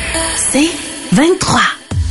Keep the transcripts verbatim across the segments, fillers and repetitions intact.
C'est vingt-trois.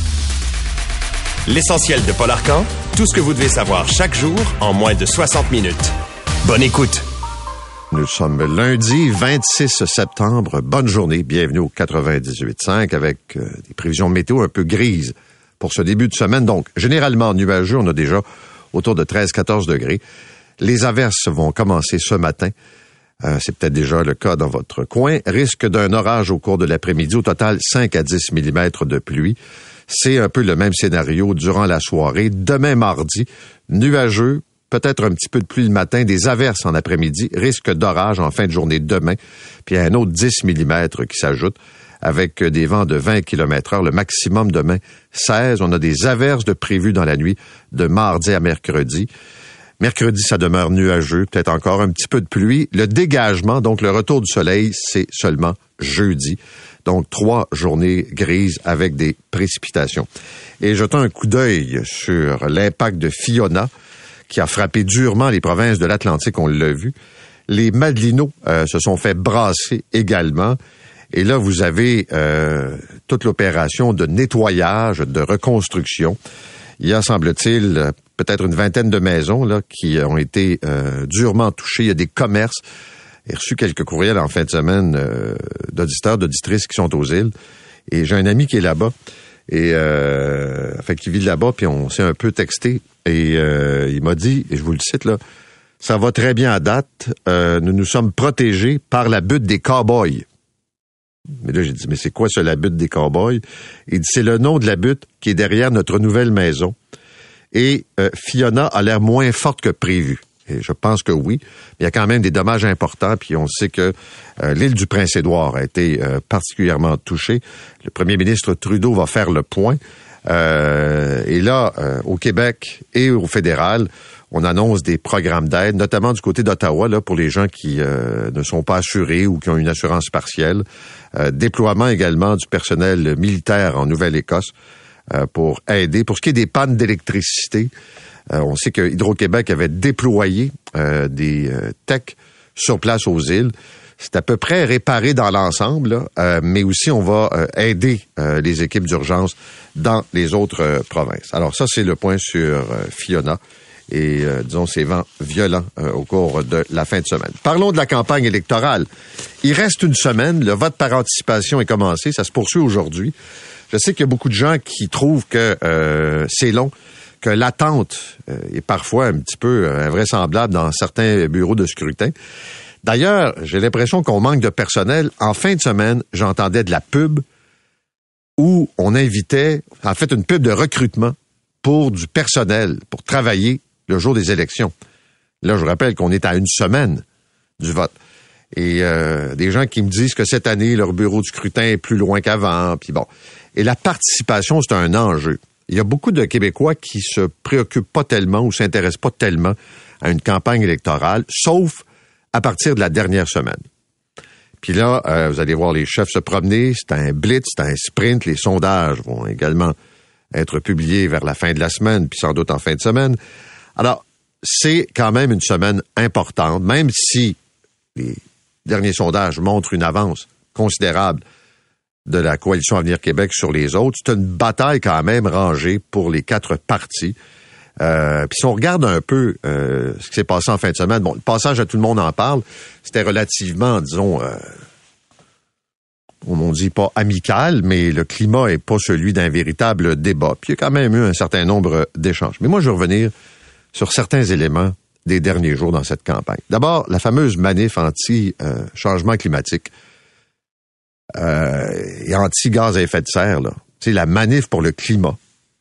L'essentiel de Paul Arcand, tout ce que vous devez savoir chaque jour en moins de soixante minutes. Bonne écoute. Nous sommes lundi vingt-six septembre. Bonne journée. Bienvenue au quatre-vingt-dix-huit virgule cinq avec euh, des prévisions météo un peu grises pour ce début de semaine. Donc, généralement nuageux, on a déjà autour de treize à quatorze degrés. Les averses vont commencer ce matin. Euh, c'est peut-être déjà le cas dans votre coin. Risque d'un orage au cours de l'après-midi. Au total, cinq à dix millimètres de pluie. C'est un peu le même scénario durant la soirée. Demain mardi, nuageux, peut-être un petit peu de pluie le matin, des averses en après-midi, risque d'orage en fin de journée demain, puis un autre dix millimètres qui s'ajoute avec des vents de vingt kilomètres heure. Le maximum demain, seize. On a des averses de prévues dans la nuit de mardi à mercredi. Mercredi, ça demeure nuageux, peut-être encore un petit peu de pluie. Le dégagement, donc le retour du soleil, c'est seulement jeudi. Donc, trois journées grises avec des précipitations. Et jetant un coup d'œil sur l'impact de Fiona, qui a frappé durement les provinces de l'Atlantique, on l'a vu. Les Madelinots euh, se sont fait brasser également. Et là, vous avez euh, toute l'opération de nettoyage, de reconstruction. Il y a, semble-t-il, peut-être une vingtaine de maisons là qui ont été euh, durement touchées. Il y a des commerces. J'ai reçu quelques courriels en fin de semaine euh, d'auditeurs, d'auditrices qui sont aux îles. Et j'ai un ami qui est là-bas, et euh, enfin qui vit là-bas, puis on s'est un peu texté. Et euh, il m'a dit, et je vous le cite là, ça va très bien à date. Euh, nous nous sommes protégés par la butte des cow-boys. Mais là, j'ai dit, mais c'est quoi ça, la butte des cow-boys? Il dit, c'est le nom de la butte qui est derrière notre nouvelle maison. Et euh, Fiona a l'air moins forte que prévu. Et je pense que oui. Mais il y a quand même des dommages importants. Puis on sait que euh, l'île du Prince-Édouard a été euh, particulièrement touchée. Le premier ministre Trudeau va faire le point. Euh, et là, euh, au Québec et au fédéral, on annonce des programmes d'aide, notamment du côté d'Ottawa, là, pour les gens qui euh, ne sont pas assurés ou qui ont une assurance partielle. Euh, déploiement également du personnel militaire en Nouvelle-Écosse euh, pour aider. Pour ce qui est des pannes d'électricité, euh, on sait que Hydro-Québec avait déployé euh, des euh, techs sur place aux îles. C'est à peu près réparé dans l'ensemble, là, euh, mais aussi on va euh, aider euh, les équipes d'urgence dans les autres euh, provinces. Alors ça, c'est le point sur euh, Fiona et, euh, disons, ces vents violents euh, au cours de la fin de semaine. Parlons de la campagne électorale. Il reste une semaine. Le vote par anticipation est commencé. Ça se poursuit aujourd'hui. Je sais qu'il y a beaucoup de gens qui trouvent que euh, c'est long, que l'attente euh, est parfois un petit peu euh, invraisemblable dans certains bureaux de scrutin. D'ailleurs, j'ai l'impression qu'on manque de personnel. En fin de semaine, j'entendais de la pub où on invitait, en fait, une pub de recrutement pour du personnel, pour travailler le jour des élections. Là, je vous rappelle qu'on est à une semaine du vote. Et euh, des gens qui me disent que cette année, leur bureau de scrutin est plus loin qu'avant. Puis bon. Et la participation, c'est un enjeu. Il y a beaucoup de Québécois qui se préoccupent pas tellement ou s'intéressent pas tellement à une campagne électorale, sauf à partir de la dernière semaine. Puis là, euh, vous allez voir les chefs se promener, c'est un blitz, c'est un sprint. Les sondages vont également être publiés vers la fin de la semaine, puis sans doute en fin de semaine. Alors, c'est quand même une semaine importante, même si les derniers sondages montrent une avance considérable de la Coalition Avenir Québec sur les autres. C'est une bataille quand même rangée pour les quatre partis. Euh, puis si on regarde un peu euh, ce qui s'est passé en fin de semaine, bon, le passage à Tout le monde en parle, c'était relativement, disons, euh, on dit pas amical, mais le climat est pas celui d'un véritable débat. Puis il y a quand même eu un certain nombre d'échanges. Mais moi, je veux revenir sur certains éléments des derniers jours dans cette campagne. D'abord, la fameuse manif anti-changement euh, climatique euh, et anti-gaz à effet de serre, là. C'est la manif pour le climat.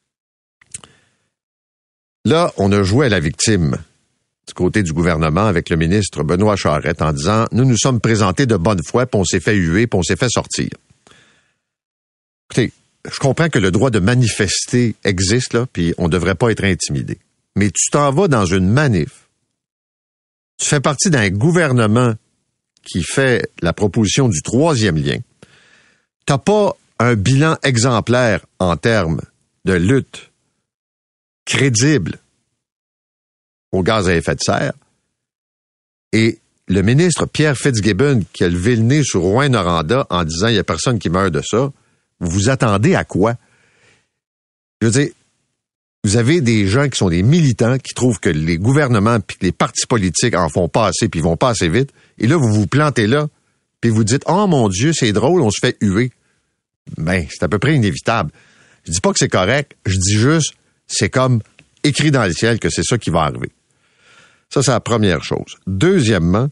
Là, on a joué à la victime du côté du gouvernement avec le ministre Benoît Charette en disant « Nous nous sommes présentés de bonne foi, puis on s'est fait huer, puis on s'est fait sortir. » Écoutez, je comprends que le droit de manifester existe, là, puis on ne devrait pas être intimidé. Mais tu t'en vas dans une manif. Tu fais partie d'un gouvernement qui fait la proposition du troisième lien. Tu n'as pas un bilan exemplaire en termes de lutte crédible au gaz à effet de serre. Et le ministre Pierre Fitzgibbon, qui a levé le nez sur Rouyn-Noranda en disant « il n'y a personne qui meurt de ça », Vous vous attendez à quoi? Je veux dire, vous avez des gens qui sont des militants qui trouvent que les gouvernements puis les partis politiques en font pas assez puis ils vont pas assez vite. Et là, vous vous plantez là puis vous dites « Oh mon Dieu, c'est drôle, on se fait huer. » Ben, c'est à peu près inévitable. Je dis pas que c'est correct, je dis juste, c'est comme écrit dans le ciel que c'est ça qui va arriver. Ça, c'est la première chose. Deuxièmement,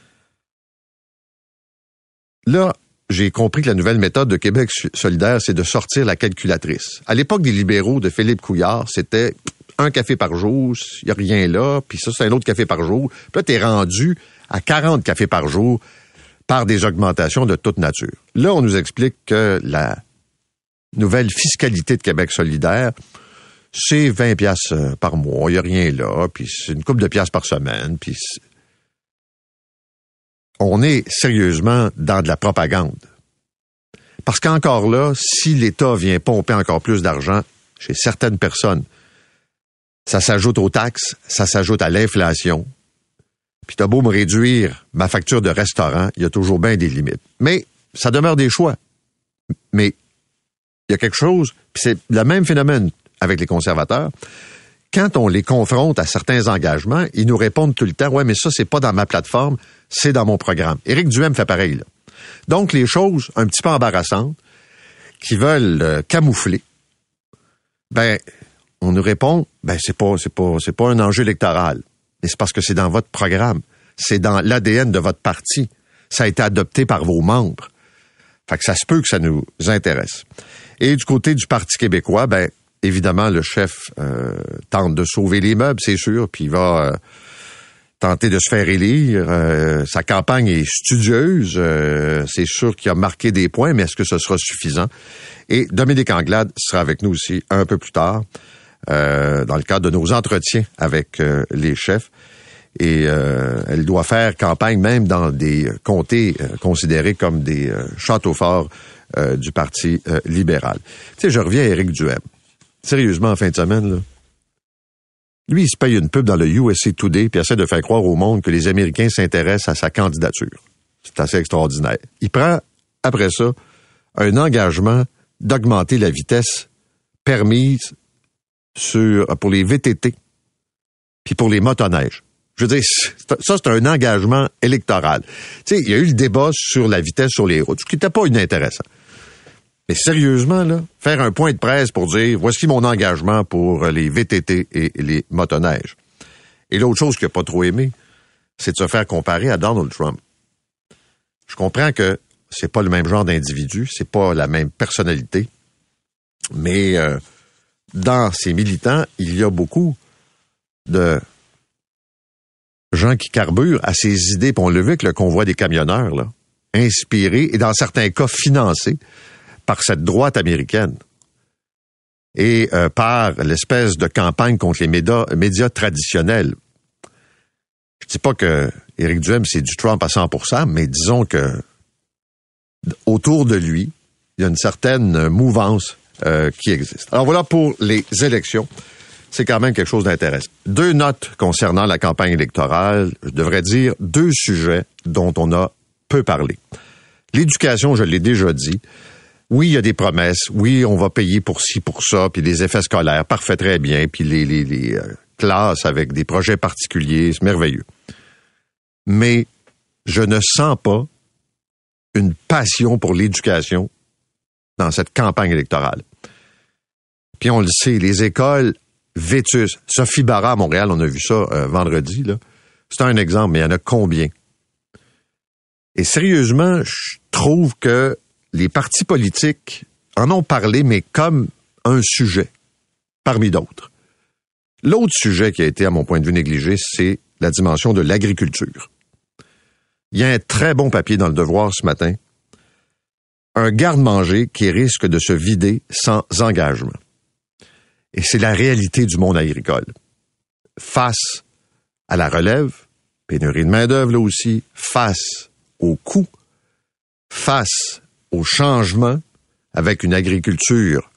là, j'ai compris que la nouvelle méthode de Québec solidaire, c'est de sortir la calculatrice. À l'époque des libéraux de Philippe Couillard, c'était un café par jour, il n'y a rien là, puis ça, c'est un autre café par jour. Puis là, t'es rendu à quarante cafés par jour par des augmentations de toute nature. Là, on nous explique que la nouvelle fiscalité de Québec solidaire, c'est vingt piastres par mois, il n'y a rien là, puis c'est une couple de piastres par semaine, puis on est sérieusement dans de la propagande. Parce qu'encore là, si l'État vient pomper encore plus d'argent chez certaines personnes, ça s'ajoute aux taxes, ça s'ajoute à l'inflation. Puis t'as beau me réduire ma facture de restaurant, il y a toujours bien des limites. Mais ça demeure des choix. Mais il y a quelque chose, puis c'est le même phénomène avec les conservateurs. Quand on les confronte à certains engagements, ils nous répondent tout le temps « Ouais, mais ça, c'est pas dans ma plateforme, c'est dans mon programme. » Éric Duhaime fait pareil, là. Donc, les choses un petit peu embarrassantes qui veulent euh, camoufler, ben, on nous répond « Ben, c'est pas, c'est pas, c'est pas un enjeu électoral. Mais c'est parce que c'est dans votre programme. C'est dans l'A D N de votre parti. Ça a été adopté par vos membres. » Fait que ça se peut que ça nous intéresse. Et du côté du Parti québécois, ben, évidemment, le chef euh, tente de sauver les meubles, c'est sûr, puis il va euh, tenter de se faire élire. Euh, sa campagne est studieuse. Euh, c'est sûr qu'il a marqué des points, mais est-ce que ce sera suffisant? Et Dominique Anglade sera avec nous aussi un peu plus tard, euh, dans le cadre de nos entretiens avec euh, les chefs. Et euh, elle doit faire campagne même dans des comtés euh, considérés comme des euh, châteaux forts euh, du Parti euh, libéral. Tu sais, je reviens à Éric Duhaime. Sérieusement, en fin de semaine, là, lui, il se paye une pub dans le U S A Today puis essaie de faire croire au monde que les Américains s'intéressent à sa candidature. C'est assez extraordinaire. Il prend, après ça, un engagement d'augmenter la vitesse permise sur, pour les V T T puis pour les motoneiges. Je veux dire, ça, c'est un engagement électoral. Tu sais, il y a eu le débat sur la vitesse sur les routes, ce qui n'était pas inintéressant. Mais sérieusement, là, faire un point de presse pour dire, voici mon engagement pour les V T T et les motoneiges. Et l'autre chose qu'il n'a pas trop aimé, c'est de se faire comparer à Donald Trump. Je comprends que c'est pas le même genre d'individu, c'est pas la même personnalité, mais euh, dans ces militants, il y a beaucoup de gens qui carburent à ces idées, puis on l'a vu avec le convoi des camionneurs, là, inspirés et dans certains cas financés par cette droite américaine et euh, par l'espèce de campagne contre les médias, médias traditionnels. Je dis pas que Éric Duhaime, c'est du Trump à cent pour cent, mais disons que autour de lui, il y a une certaine mouvance euh, qui existe. Alors voilà pour les élections. C'est quand même quelque chose d'intéressant. Deux notes concernant la campagne électorale, je devrais dire deux sujets dont on a peu parlé. L'éducation, je l'ai déjà dit. Oui, il y a des promesses. Oui, on va payer pour ci, pour ça, puis les effets scolaires, parfait, très bien, puis les, les, les euh, classes avec des projets particuliers, c'est merveilleux. Mais je ne sens pas une passion pour l'éducation dans cette campagne électorale. Puis on le sait, les écoles vétustes. Sophie Barra à Montréal, on a vu ça euh, vendredi, là. C'est un exemple, mais il y en a combien? Et sérieusement, je trouve que les partis politiques en ont parlé, mais comme un sujet, parmi d'autres. L'autre sujet qui a été, à mon point de vue, négligé, c'est la dimension de l'agriculture. Il y a un très bon papier dans Le Devoir ce matin. Un garde-manger qui risque de se vider sans engagement. Et c'est la réalité du monde agricole. Face à la relève, pénurie de main-d'œuvre là aussi, face aux coûts, face au changement avec une agriculture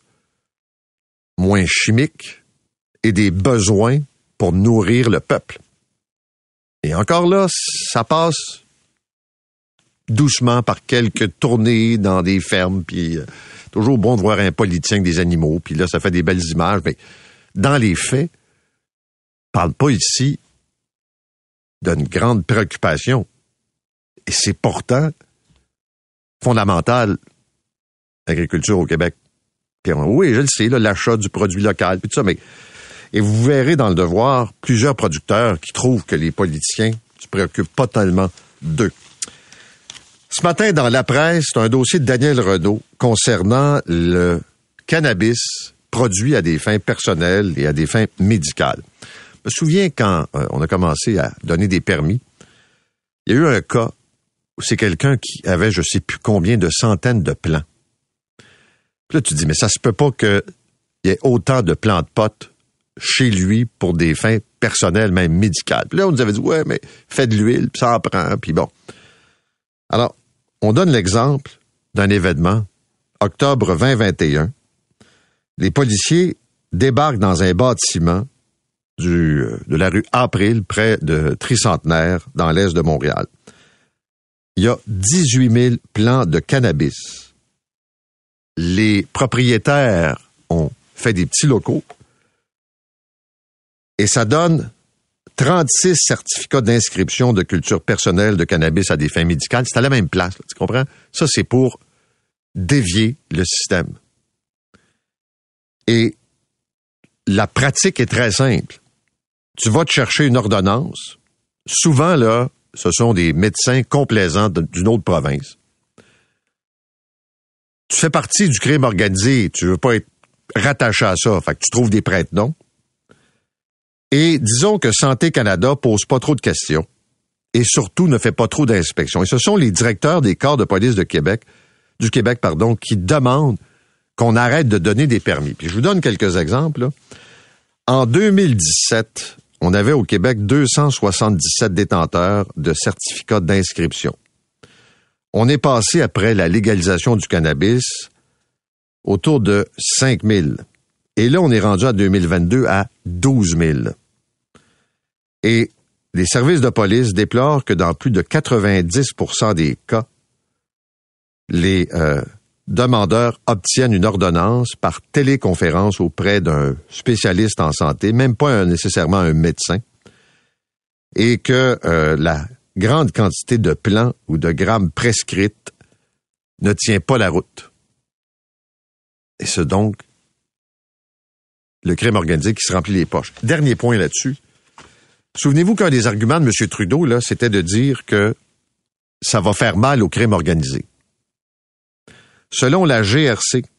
moins chimique et des besoins pour nourrir le peuple. Et encore là, ça passe doucement par quelques tournées dans des fermes, puis toujours bon de voir un politicien avec des animaux, puis là, ça fait des belles images, mais dans les faits, on ne parle pas ici d'une grande préoccupation. Et c'est pourtant fondamental, l'agriculture au Québec. Puis, oui, je le sais, là, l'achat du produit local, puis tout ça, mais et vous verrez dans le Devoir plusieurs producteurs qui trouvent que les politiciens ne se préoccupent pas tellement d'eux. Ce matin, dans la presse, c'est un dossier de Daniel Renaud concernant le cannabis produit à des fins personnelles et à des fins médicales. Je me souviens quand euh, on a commencé à donner des permis, il y a eu un cas où c'est quelqu'un qui avait je sais plus combien de centaines de plants. Puis là, tu te dis, mais ça se peut pas qu'il y ait autant de plants de potes chez lui pour des fins personnelles, même médicales. Puis là, on nous avait dit, ouais, mais fais de l'huile, puis ça en prend, puis bon. Alors, on donne l'exemple d'un événement, octobre vingt vingt et un. Les policiers débarquent dans un bâtiment du, de la rue April, près de Tricentenaire, dans l'est de Montréal. Il y a dix-huit mille plants de cannabis. Les propriétaires ont fait des petits locaux et ça donne trente-six certificats d'inscription de culture personnelle de cannabis à des fins médicales. C'est à la même place, là, tu comprends? Ça, c'est pour dévier le système. Et la pratique est très simple. Tu vas te chercher une ordonnance. Souvent, là, ce sont des médecins complaisants d'une autre province. Tu fais partie du crime organisé. Tu veux pas être rattaché à ça. Fait que tu trouves des prête-noms. Et disons que Santé Canada pose pas trop de questions et surtout ne fait pas trop d'inspections. Et ce sont les directeurs des corps de police de Québec, du Québec, pardon, qui demandent qu'on arrête de donner des permis. Puis je vous donne quelques exemples, là. En deux mille dix-sept, on avait au Québec deux cent soixante-dix-sept détenteurs de certificats d'inscription. On est passé, après la légalisation du cannabis, autour de cinq mille. Et là, on est rendu en deux mille vingt-deux à douze mille. Et les services de police déplorent que dans plus de quatre-vingt-dix pour cent des cas, les euh, demandeurs obtiennent une ordonnance par téléconférence auprès d'un spécialiste en santé, même pas un, nécessairement un médecin, et que euh, la grande quantité de plants ou de grammes prescrites ne tient pas la route. Et c'est donc le crime organisé qui se remplit les poches. Dernier point là-dessus. Souvenez-vous qu'un des arguments de M. Trudeau, là, c'était de dire que ça va faire mal au crime organisé. Selon la G R C,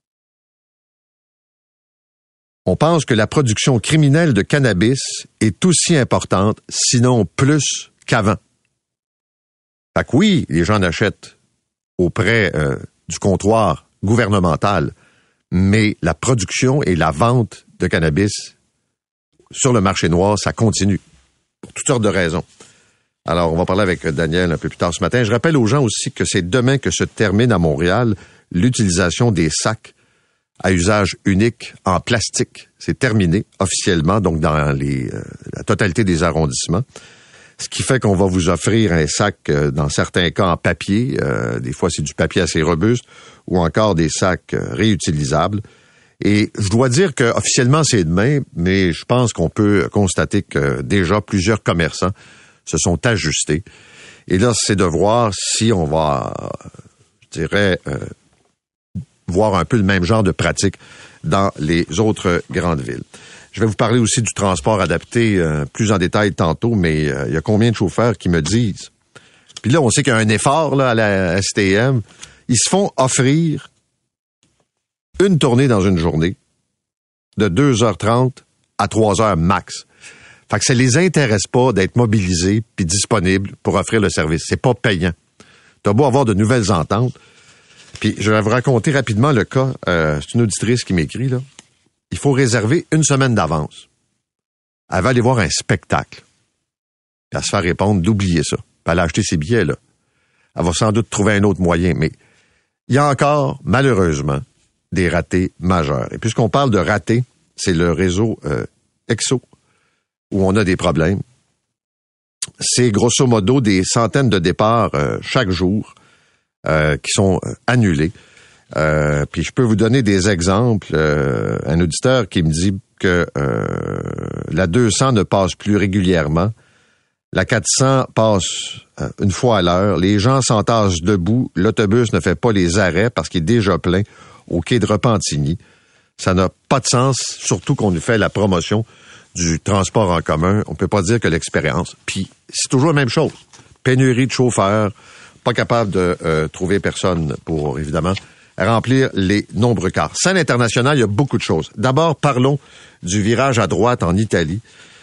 on pense que la production criminelle de cannabis est aussi importante, sinon plus qu'avant. Fait que oui, les gens achètent auprès euh, du comptoir gouvernemental, mais la production et la vente de cannabis sur le marché noir, ça continue, pour toutes sortes de raisons. Alors, on va parler avec Daniel un peu plus tard ce matin. Je rappelle aux gens aussi que c'est demain que se termine à Montréal l'utilisation des sacs à usage unique en plastique. C'est terminé officiellement, donc dans les, euh, la totalité des arrondissements. Ce qui fait qu'on va vous offrir un sac, euh, dans certains cas, en papier. Euh, des fois, c'est du papier assez robuste ou encore des sacs euh, réutilisables. Et je dois dire que officiellement c'est demain, mais je pense qu'on peut constater que déjà plusieurs commerçants se sont ajustés. Et là, c'est de voir si on va, je dirais, euh, voir un peu le même genre de pratique dans les autres grandes villes. Je vais vous parler aussi du transport adapté euh, plus en détail tantôt, mais euh, il y a combien de chauffeurs qui me disent? Puis là, on sait qu'il y a un effort là, à la S T M. Ils se font offrir une tournée dans une journée de deux heures trente à trois heures max. Fait que ça les intéresse pas d'être mobilisés puis disponibles pour offrir le service. C'est pas payant. T'as beau avoir de nouvelles ententes. Puis je vais vous raconter rapidement le cas. Euh, c'est une auditrice qui m'écrit, là. Il faut réserver une semaine d'avance. Elle va aller voir un spectacle. Puis elle se fait répondre d'oublier ça. Puis elle a acheté ses billets, là. Elle va sans doute trouver un autre moyen. Mais il y a encore, malheureusement, des ratés majeurs. Et puisqu'on parle de ratés, c'est le réseau euh, Exo où on a des problèmes. C'est grosso modo des centaines de départs euh, chaque jour euh, qui sont euh, annulés. Euh, puis je peux vous donner des exemples. Euh, un auditeur qui me dit que euh, la deux cents ne passe plus régulièrement. La quatre cents passe euh, une fois à l'heure. Les gens s'entassent debout. L'autobus ne fait pas les arrêts parce qu'il est déjà plein au quai de Repentigny. Ça n'a pas de sens, surtout qu'on nous fait la promotion du transport en commun. On peut pas dire que l'expérience. Puis c'est toujours la même chose. Pénurie de chauffeurs, pas capable de euh, trouver personne pour, évidemment, remplir les nombreux cars. Scène internationale, il y a beaucoup de choses. D'abord, parlons du virage à droite en Italie.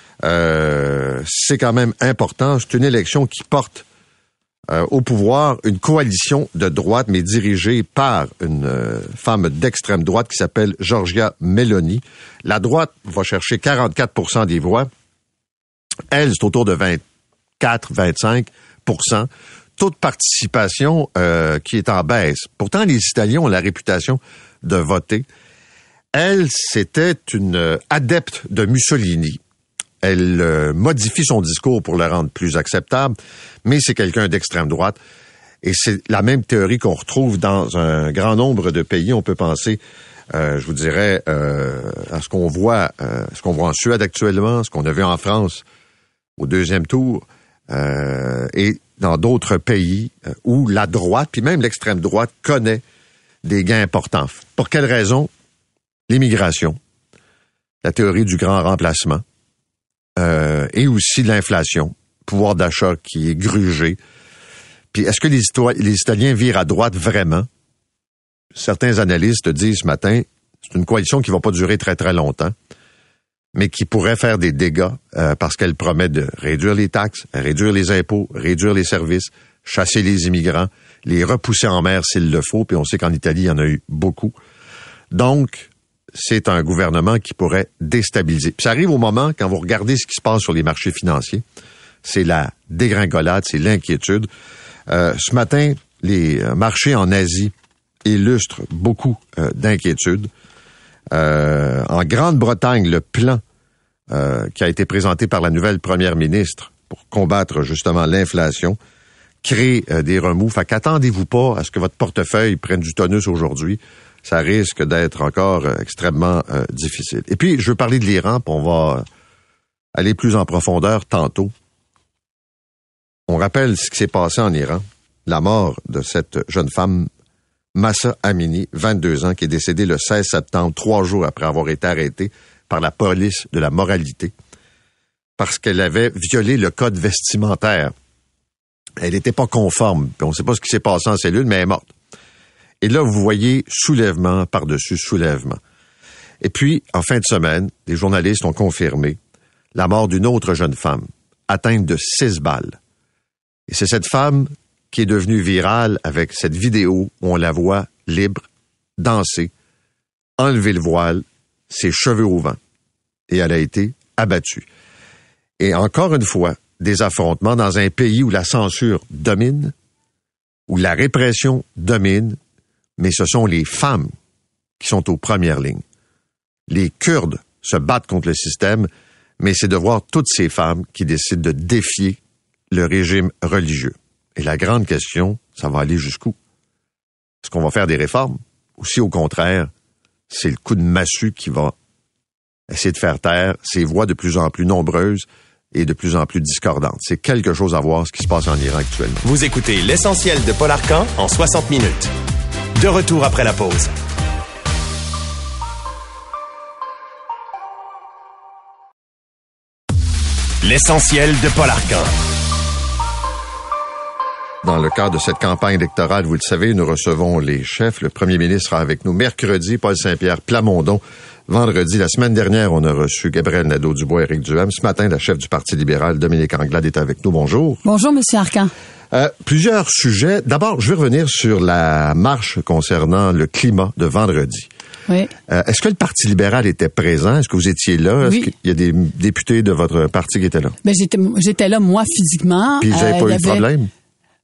Euh, c'est quand même important. C'est une élection qui porte euh, au pouvoir une coalition de droite, mais dirigée par une euh, femme d'extrême droite qui s'appelle Giorgia Meloni. La droite va chercher quarante-quatre pour cent des voix. Elle, c'est autour de vingt-quatre à vingt-cinq pour cent. Taux de participation euh, qui est en baisse. Pourtant, les Italiens ont la réputation de voter. Elle, c'était une euh, adepte de Mussolini. Elle euh, modifie son discours pour le rendre plus acceptable, mais c'est quelqu'un d'extrême droite. Et c'est la même théorie qu'on retrouve dans un grand nombre de pays. On peut penser, euh, je vous dirais, euh, à ce qu'on voit, euh, ce qu'on voit en Suède actuellement, ce qu'on a vu en France au deuxième tour, euh, et dans d'autres pays où la droite, puis même l'extrême droite, connaît des gains importants. Pour quelles raisons? L'immigration, la théorie du grand remplacement, euh, et aussi l'inflation, pouvoir d'achat qui est grugé. Puis est-ce que les, les Italiens virent à droite vraiment? Certains analystes disent ce matin, c'est une coalition qui ne va pas durer très très longtemps, mais qui pourrait faire des dégâts euh, parce qu'elle promet de réduire les taxes, réduire les impôts, réduire les services, chasser les immigrants, les repousser en mer s'il le faut, puis on sait qu'en Italie, il y en a eu beaucoup. Donc, c'est un gouvernement qui pourrait déstabiliser. Puis ça arrive au moment, quand vous regardez ce qui se passe sur les marchés financiers, c'est la dégringolade, c'est l'inquiétude. Euh, ce matin, les marchés en Asie illustrent beaucoup euh, d'inquiétudes. Euh, en Grande-Bretagne, le plan euh, qui a été présenté par la nouvelle première ministre pour combattre justement l'inflation crée euh, des remous. Fait qu'attendez-vous pas à ce que votre portefeuille prenne du tonus aujourd'hui. Ça risque d'être encore euh, extrêmement euh, difficile. Et puis, je veux parler de l'Iran, puis on va aller plus en profondeur tantôt. On rappelle ce qui s'est passé en Iran, la mort de cette jeune femme Mahsa Amini, vingt-deux ans, qui est décédée le seize septembre, trois jours après avoir été arrêtée par la police de la moralité, parce qu'elle avait violé le code vestimentaire. Elle n'était pas conforme, puis on ne sait pas ce qui s'est passé en cellule, mais elle est morte. Et là, vous voyez soulèvement par-dessus soulèvement. Et puis, en fin de semaine, les journalistes ont confirmé la mort d'une autre jeune femme, atteinte de six balles. Et c'est cette femme qui est devenue virale avec cette vidéo où on la voit libre, danser, enlever le voile, ses cheveux au vent. Et elle a été abattue. Et encore une fois, des affrontements dans un pays où la censure domine, où la répression domine, mais ce sont les femmes qui sont aux premières lignes. Les Kurdes se battent contre le système, mais c'est de voir toutes ces femmes qui décident de défier le régime religieux. Et la grande question, ça va aller jusqu'où? Est-ce qu'on va faire des réformes? Ou si, au contraire, c'est le coup de massue qui va essayer de faire taire ces voix de plus en plus nombreuses et de plus en plus discordantes. C'est quelque chose à voir ce qui se passe en Iran actuellement. Vous écoutez l'essentiel de Paul Arcand en soixante minutes. De retour après la pause. L'essentiel de Paul Arcand. Dans le cadre de cette campagne électorale, vous le savez, nous recevons les chefs. Le premier ministre sera avec nous mercredi, Paul Saint-Pierre Plamondon. Vendredi, la semaine dernière, on a reçu Gabriel Nadeau-Dubois et Éric Duhaime. Ce matin, la chef du Parti libéral, Dominique Anglade, est avec nous. Bonjour. Bonjour, Monsieur Arcand. Euh, plusieurs sujets. D'abord, je vais revenir sur la marche concernant le climat de vendredi. Oui. Euh, est-ce que le Parti libéral était présent? Est-ce que vous étiez là? Oui. Est-ce qu'il y a des députés de votre parti qui étaient là? Ben, j'étais, j'étais là, moi, physiquement. Puis vous n'avez euh, pas eu avait... de problème?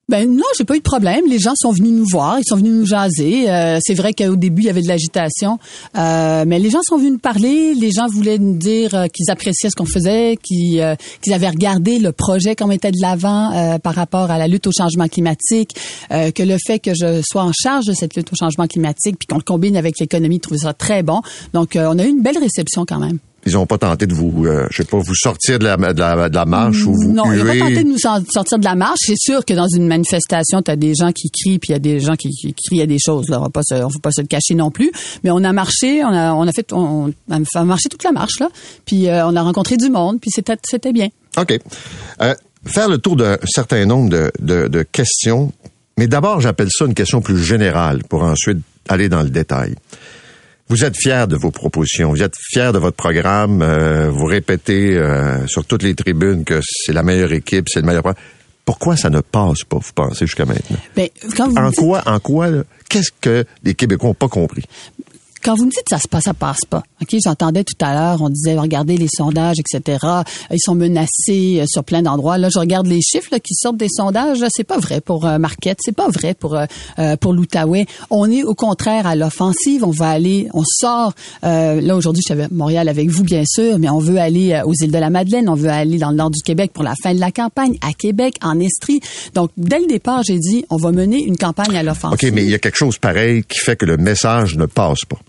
Ben non, j'ai pas eu de problème. Les gens sont venus nous voir, ils sont venus nous jaser. Euh, c'est vrai qu'au début, il y avait de l'agitation, euh, mais les gens sont venus nous parler. Les gens voulaient nous dire euh, qu'ils appréciaient ce qu'on faisait, qu'ils, euh, qu'ils avaient regardé le projet qu'on mettait de l'avant euh, par rapport à la lutte au changement climatique, euh, que le fait que je sois en charge de cette lutte au changement climatique, puis qu'on le combine avec l'économie, ils trouvaient ça très bon. Donc, euh, on a eu une belle réception quand même. Ils ont pas tenté de vous, euh, je sais pas, vous sortir de la, de la, de la marche ou vous Non, huer. ils n'ont pas tenté de nous sortir de la marche. C'est sûr que dans une manifestation, tu as des gens qui crient, puis il y a des gens qui, qui crient à des choses. Là. On ne va pas se le cacher non plus. Mais on a marché, on a, on a fait, on a fait marcher toute la marche là. Puis euh, on a rencontré du monde, puis c'était, c'était bien. Ok. Euh, faire le tour d'un certain nombre de, de, de questions, mais d'abord j'appelle ça une question plus générale pour ensuite aller dans le détail. Vous êtes fiers de vos propositions, vous êtes fiers de votre programme, euh, vous répétez euh, sur toutes les tribunes que c'est la meilleure équipe, c'est le meilleur programme. Pourquoi ça ne passe pas, vous pensez, jusqu'à maintenant? Ben, quand vous en dites... quoi, en quoi, là, qu'est-ce que les Québécois n'ont pas compris? Quand vous me dites ça se passe, ça passe pas. Ok, j'entendais tout à l'heure, on disait regardez les sondages, et cetera. Ils sont menacés sur plein d'endroits. Là, je regarde les chiffres là, qui sortent des sondages. Là, c'est pas vrai pour euh, Marquette, c'est pas vrai pour euh, pour l'Outaouais. On est au contraire à l'offensive. On va aller, on sort. Euh, là aujourd'hui, je suis à Montréal avec vous bien sûr, mais on veut aller aux îles de la Madeleine, on veut aller dans le nord du Québec pour la fin de la campagne, à Québec, en Estrie. Donc dès le départ, j'ai dit on va mener une campagne à l'offensive. Ok, mais il y a quelque chose pareil qui fait que le message ne passe pas.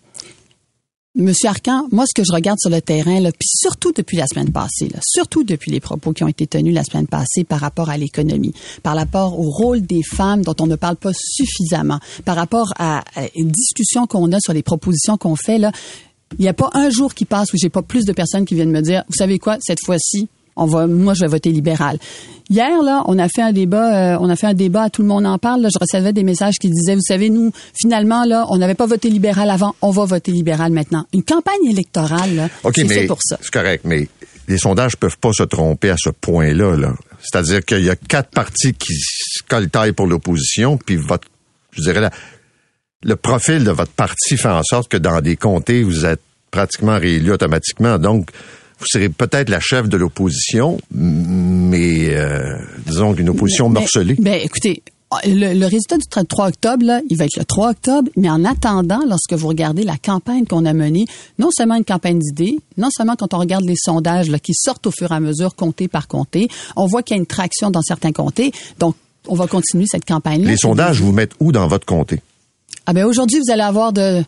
Monsieur Arcan, moi, ce que je regarde sur le terrain, là, puis surtout depuis la semaine passée, là, surtout depuis les propos qui ont été tenus la semaine passée par rapport à l'économie, par rapport au rôle des femmes dont on ne parle pas suffisamment, par rapport à, à une discussion qu'on a sur les propositions qu'on fait, là, il n'y a pas un jour qui passe où j'ai pas plus de personnes qui viennent me dire, vous savez quoi, cette fois-ci, on va, moi, je vais voter libéral. Hier, là, on a fait un débat, euh, on a fait un débat, tout le monde en parle. Là, je recevais des messages qui disaient, vous savez, nous, finalement, là, on n'avait pas voté libéral avant, on va voter libéral maintenant. Une campagne électorale, là, okay, c'est fait pour ça. C'est correct, mais les sondages peuvent pas se tromper à ce point-là, là. C'est-à-dire qu'il y a quatre partis qui se coltaillent pour l'opposition, puis votre, je dirais, la, le profil de votre parti fait en sorte que dans des comtés, vous êtes pratiquement réélu automatiquement. Donc, vous serez peut-être la chef de l'opposition, mais euh, disons qu'une opposition mais, morcelée. Ben, écoutez, le, le résultat du trois octobre, là, il va être le trois octobre, mais en attendant, lorsque vous regardez la campagne qu'on a menée, non seulement une campagne d'idées, non seulement quand on regarde les sondages là, qui sortent au fur et à mesure, comté par comté, on voit qu'il y a une traction dans certains comtés, donc on va continuer cette campagne-là. Les sondages vous mettent où dans votre comté? Ah ben aujourd'hui, vous allez avoir de...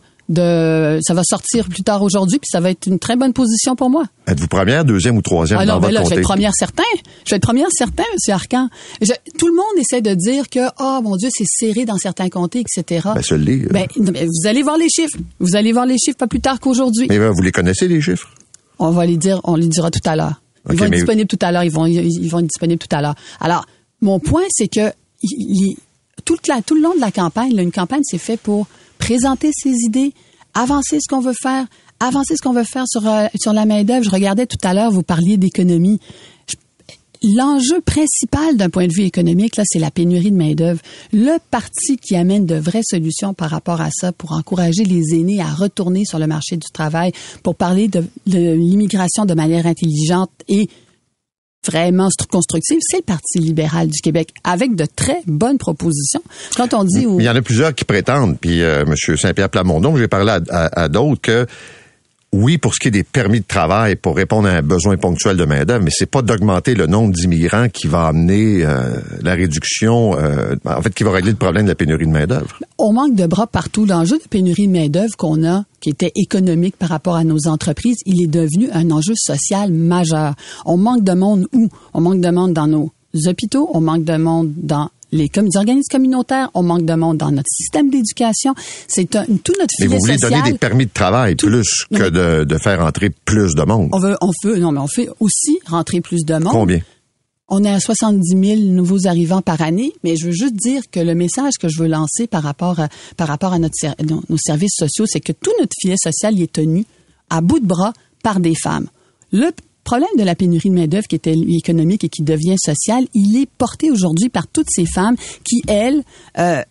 de ça va sortir plus tard aujourd'hui, puis ça va être une très bonne position pour moi. Êtes-vous première, deuxième ou troisième ah dans non, ben votre là, comté? Je vais être première certain. Je vais être première certain, M. Arcan. Je, tout le monde essaie de dire que, oh mon Dieu, c'est serré dans certains comtés, et cetera. Ben, ça l'est. Ben, ben, vous allez voir les chiffres. Vous allez voir les chiffres pas plus tard qu'aujourd'hui. Mais ben, vous les connaissez, les chiffres? On va les dire, on les dira tout à l'heure. Ils okay, vont être mais... disponibles tout à l'heure. Ils vont, ils vont être disponibles tout à l'heure. Alors, mon point, c'est que il, il, tout, la, tout le long de la campagne, là, une campagne, c'est fait pour présenter ses idées, avancer ce qu'on veut faire, avancer ce qu'on veut faire sur euh, sur la main-d'œuvre. Je regardais tout à l'heure, vous parliez d'économie. Je, l'enjeu principal d'un point de vue économique, là, c'est la pénurie de main-d'œuvre. Le parti qui amène de vraies solutions par rapport à ça, pour encourager les aînés à retourner sur le marché du travail, pour parler de, de l'immigration de manière intelligente et vraiment constructive, c'est le Parti libéral du Québec, avec de très bonnes propositions. Quand on dit... Où... Il y en a plusieurs qui prétendent, puis euh, M. Saint-Pierre Plamondon, j'ai parlé à, à, à d'autres, que oui, pour ce qui est des permis de travail, pour répondre à un besoin ponctuel de main-d'œuvre, mais c'est pas d'augmenter le nombre d'immigrants qui va amener euh, la réduction, euh, en fait, qui va régler le problème de la pénurie de main-d'œuvre. On manque de bras partout. L'enjeu de pénurie de main-d'œuvre qu'on a, qui était économique par rapport à nos entreprises, il est devenu un enjeu social majeur. On manque de monde où? On manque de monde dans nos hôpitaux, on manque de monde dans les, com- les organismes communautaires, on manque de monde dans notre système d'éducation. C'est un, tout notre filet social. Mais vous voulez social, donner des permis de travail tout, plus que de, de faire entrer plus de monde. On veut, on veut, non, mais on fait aussi rentrer plus de monde. Combien? On est à soixante-dix mille nouveaux arrivants par année, mais je veux juste dire que le message que je veux lancer par rapport à, par rapport à notre, nos, nos services sociaux, c'est que tout notre filet social il est tenu à bout de bras par des femmes. Le problème de la pénurie de main-d'œuvre qui était économique et qui devient sociale, il est porté aujourd'hui par toutes ces femmes qui, elles, euh,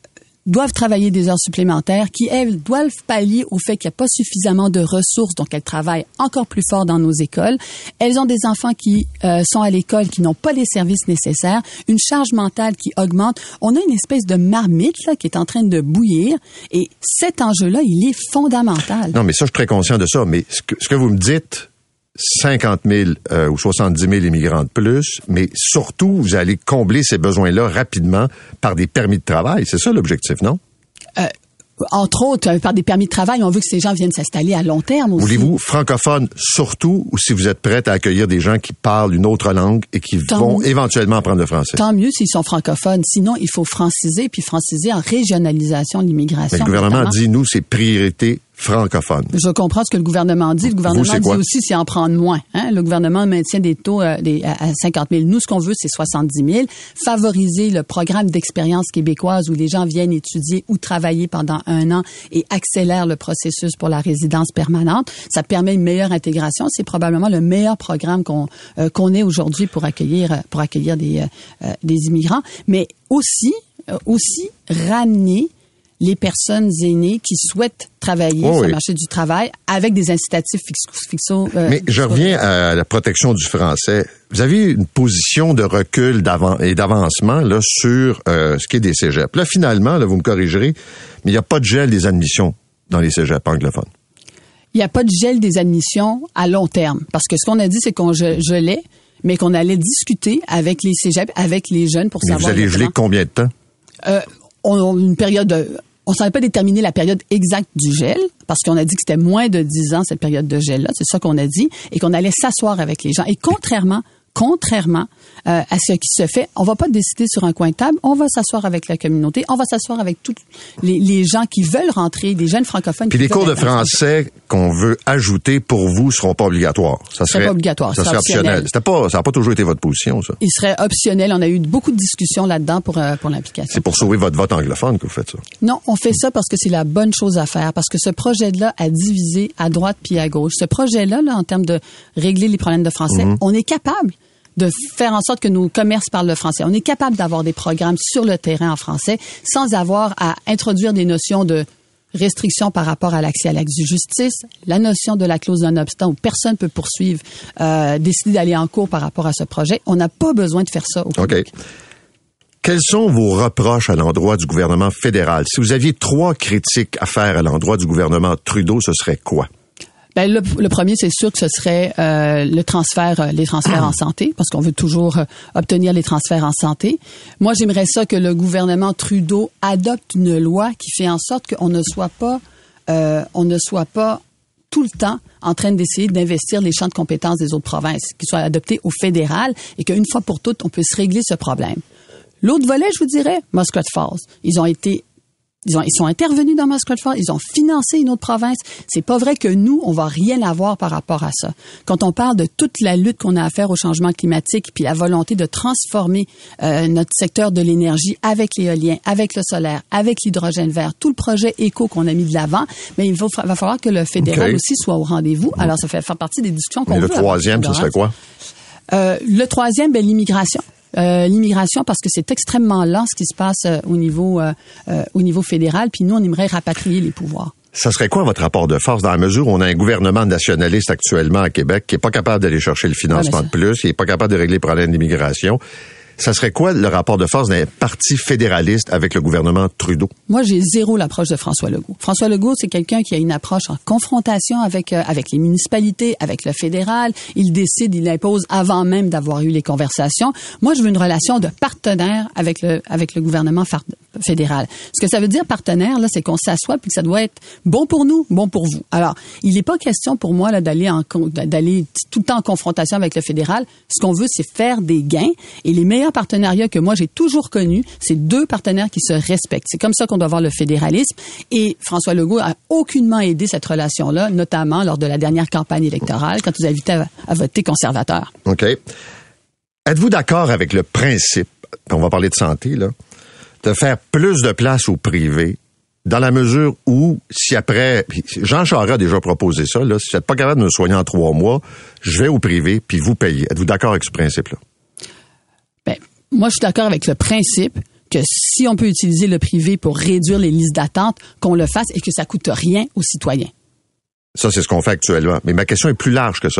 doivent travailler des heures supplémentaires, qui, elles, doivent pallier au fait qu'il n'y a pas suffisamment de ressources, donc elles travaillent encore plus fort dans nos écoles. Elles ont des enfants qui euh, sont à l'école, qui n'ont pas les services nécessaires, une charge mentale qui augmente. On a une espèce de marmite là, qui est en train de bouillir, et cet enjeu-là, il est fondamental. Non, mais ça, je suis très conscient de ça, mais ce que, ce que vous me dites, cinquante mille euh, ou soixante-dix mille immigrants de plus, mais surtout, vous allez combler ces besoins-là rapidement par des permis de travail. C'est ça l'objectif, non? Euh, entre autres, par des permis de travail, on veut que ces gens viennent s'installer à long terme aussi. Voulez-vous francophones surtout, ou si vous êtes prête à accueillir des gens qui parlent une autre langue et qui Tant vont mieux. éventuellement apprendre le français? Tant mieux s'ils sont francophones. Sinon, il faut franciser, puis franciser en régionalisation de l'immigration. Mais le gouvernement notamment. dit, nous, c'est priorité francophone. Je comprends ce que le gouvernement dit. Le gouvernement Vous, c'est dit quoi? aussi c'est en prendre moins. Hein? Le gouvernement maintient des taux euh, des, à cinquante mille. Nous, ce qu'on veut, c'est soixante-dix mille. Favoriser le programme d'expérience québécoise où les gens viennent étudier ou travailler pendant un an et accélère le processus pour la résidence permanente. Ça permet une meilleure intégration. C'est probablement le meilleur programme qu'on euh, qu'on ait aujourd'hui pour accueillir pour accueillir des euh, des immigrants. Mais aussi euh, aussi ramener les personnes aînées qui souhaitent travailler oh sur oui. le marché du travail avec des incitatifs fixos. Euh, Mais je reviens à la protection du français. Vous avez une position de recul d'avant et d'avancement là sur euh, ce qui est des cégeps. Là, finalement, là, vous me corrigerez, mais il n'y a pas de gel des admissions dans les cégeps anglophones. Il n'y a pas de gel des admissions à long terme. Parce que ce qu'on a dit, c'est qu'on gelait, mais qu'on allait discuter avec les cégeps, avec les jeunes pour Mais savoir... vous allez geler combien de temps? Euh, on, une période... De, on ne savait pas déterminer la période exacte du gel, parce qu'on a dit que c'était moins de dix ans, cette période de gel-là. C'est ça qu'on a dit. Et qu'on allait s'asseoir avec les gens. Et contrairement... Contrairement euh, à ce qui se fait, on va pas décider sur un coin de table, on va s'asseoir avec la communauté, on va s'asseoir avec tous les, les gens qui veulent rentrer, des jeunes francophones. Puis les cours de français qu'on veut ajouter pour vous seront pas obligatoires. Ça serait pas obligatoire, ça c'est serait optionnel. optionnel. C'était pas, ça n'a pas toujours été votre position, ça. Il serait optionnel. On a eu beaucoup de discussions là-dedans pour euh, pour l'implication. C'est pour sauver votre vote anglophone que vous faites ça. Non, on fait ça parce que c'est la bonne chose à faire, parce que ce projet-là a divisé à droite puis à gauche. Ce projet-là, là, en termes de régler les problèmes de français, mm-hmm. on est capable de faire en sorte que nos commerces parlent le français. On est capable d'avoir des programmes sur le terrain en français sans avoir à introduire des notions de restrictions par rapport à l'accès à la justice, la notion de la clause non-obstant où personne ne peut poursuivre, euh, décider d'aller en cours par rapport à ce projet. On n'a pas besoin de faire ça au Québec. OK. Quels sont vos reproches à l'endroit du gouvernement fédéral? Si vous aviez trois critiques à faire à l'endroit du gouvernement Trudeau, ce serait quoi? Ben le, le premier, c'est sûr que ce serait euh, le transfert, les transferts en santé, parce qu'on veut toujours euh, obtenir les transferts en santé. Moi, j'aimerais ça que le gouvernement Trudeau adopte une loi qui fait en sorte qu'on ne soit pas, euh, on ne soit pas tout le temps en train d'essayer d'investir les champs de compétences des autres provinces, qui soient adoptés au fédéral et qu'une fois pour toutes, on puisse régler ce problème. L'autre volet, je vous dirais, Muscat Falls. Ils ont été Ils, ont, ils sont intervenus dans Muscat Falls, ils ont financé une autre province. C'est pas vrai que nous, on va rien avoir par rapport à ça. Quand on parle de toute la lutte qu'on a à faire au changement climatique, puis la volonté de transformer euh, notre secteur de l'énergie avec l'éolien, avec le solaire, avec l'hydrogène vert, tout le projet éco qu'on a mis de l'avant, mais il va, va falloir que le fédéral okay. aussi soit au rendez-vous. Alors, ça fait faire partie des discussions qu'on Mais veut. le troisième, ce serait quoi? Euh, le troisième, ben, l'immigration. Euh, l'immigration parce que c'est extrêmement lent ce qui se passe euh, au niveau euh, euh, au niveau fédéral, puis nous on aimerait rapatrier les pouvoirs. Ça serait quoi votre rapport de force dans la mesure où on a un gouvernement nationaliste actuellement à Québec qui est pas capable d'aller chercher le financement ouais, ça... de plus, qui est pas capable de régler les problèmes d'immigration? Ça serait quoi le rapport de force d'un parti fédéraliste avec le gouvernement Trudeau? Moi, j'ai zéro l'approche de François Legault. François Legault, c'est quelqu'un qui a une approche en confrontation avec euh, avec les municipalités, avec le fédéral. Il décide, il impose avant même d'avoir eu les conversations. Moi, je veux une relation de partenaire avec le avec le gouvernement far- fédéral. Ce que ça veut dire partenaire, là, c'est qu'on s'assoit puis que ça doit être bon pour nous, bon pour vous. Alors, il n'est pas question pour moi là d'aller en d'aller tout le temps en confrontation avec le fédéral. Ce qu'on veut, c'est faire des gains et les meilleurs partenariat que moi j'ai toujours connu, c'est deux partenaires qui se respectent. C'est comme ça qu'on doit voir le fédéralisme. Et François Legault a aucunement aidé cette relation-là, notamment lors de la dernière campagne électorale, quand vous invitez à, à voter conservateur. OK. Êtes-vous d'accord avec le principe, on va parler de santé, là, de faire plus de place au privé, dans la mesure où, si après, Jean Charest a déjà proposé ça, là, si vous n'êtes pas capable de me soigner en trois mois, je vais au privé, puis vous payez. Êtes-vous d'accord avec ce principe-là? Ben, moi, je suis d'accord avec le principe que si on peut utiliser le privé pour réduire les listes d'attente, qu'on le fasse et que ça coûte rien aux citoyens. Ça, c'est ce qu'on fait actuellement. Mais ma question est plus large que ça.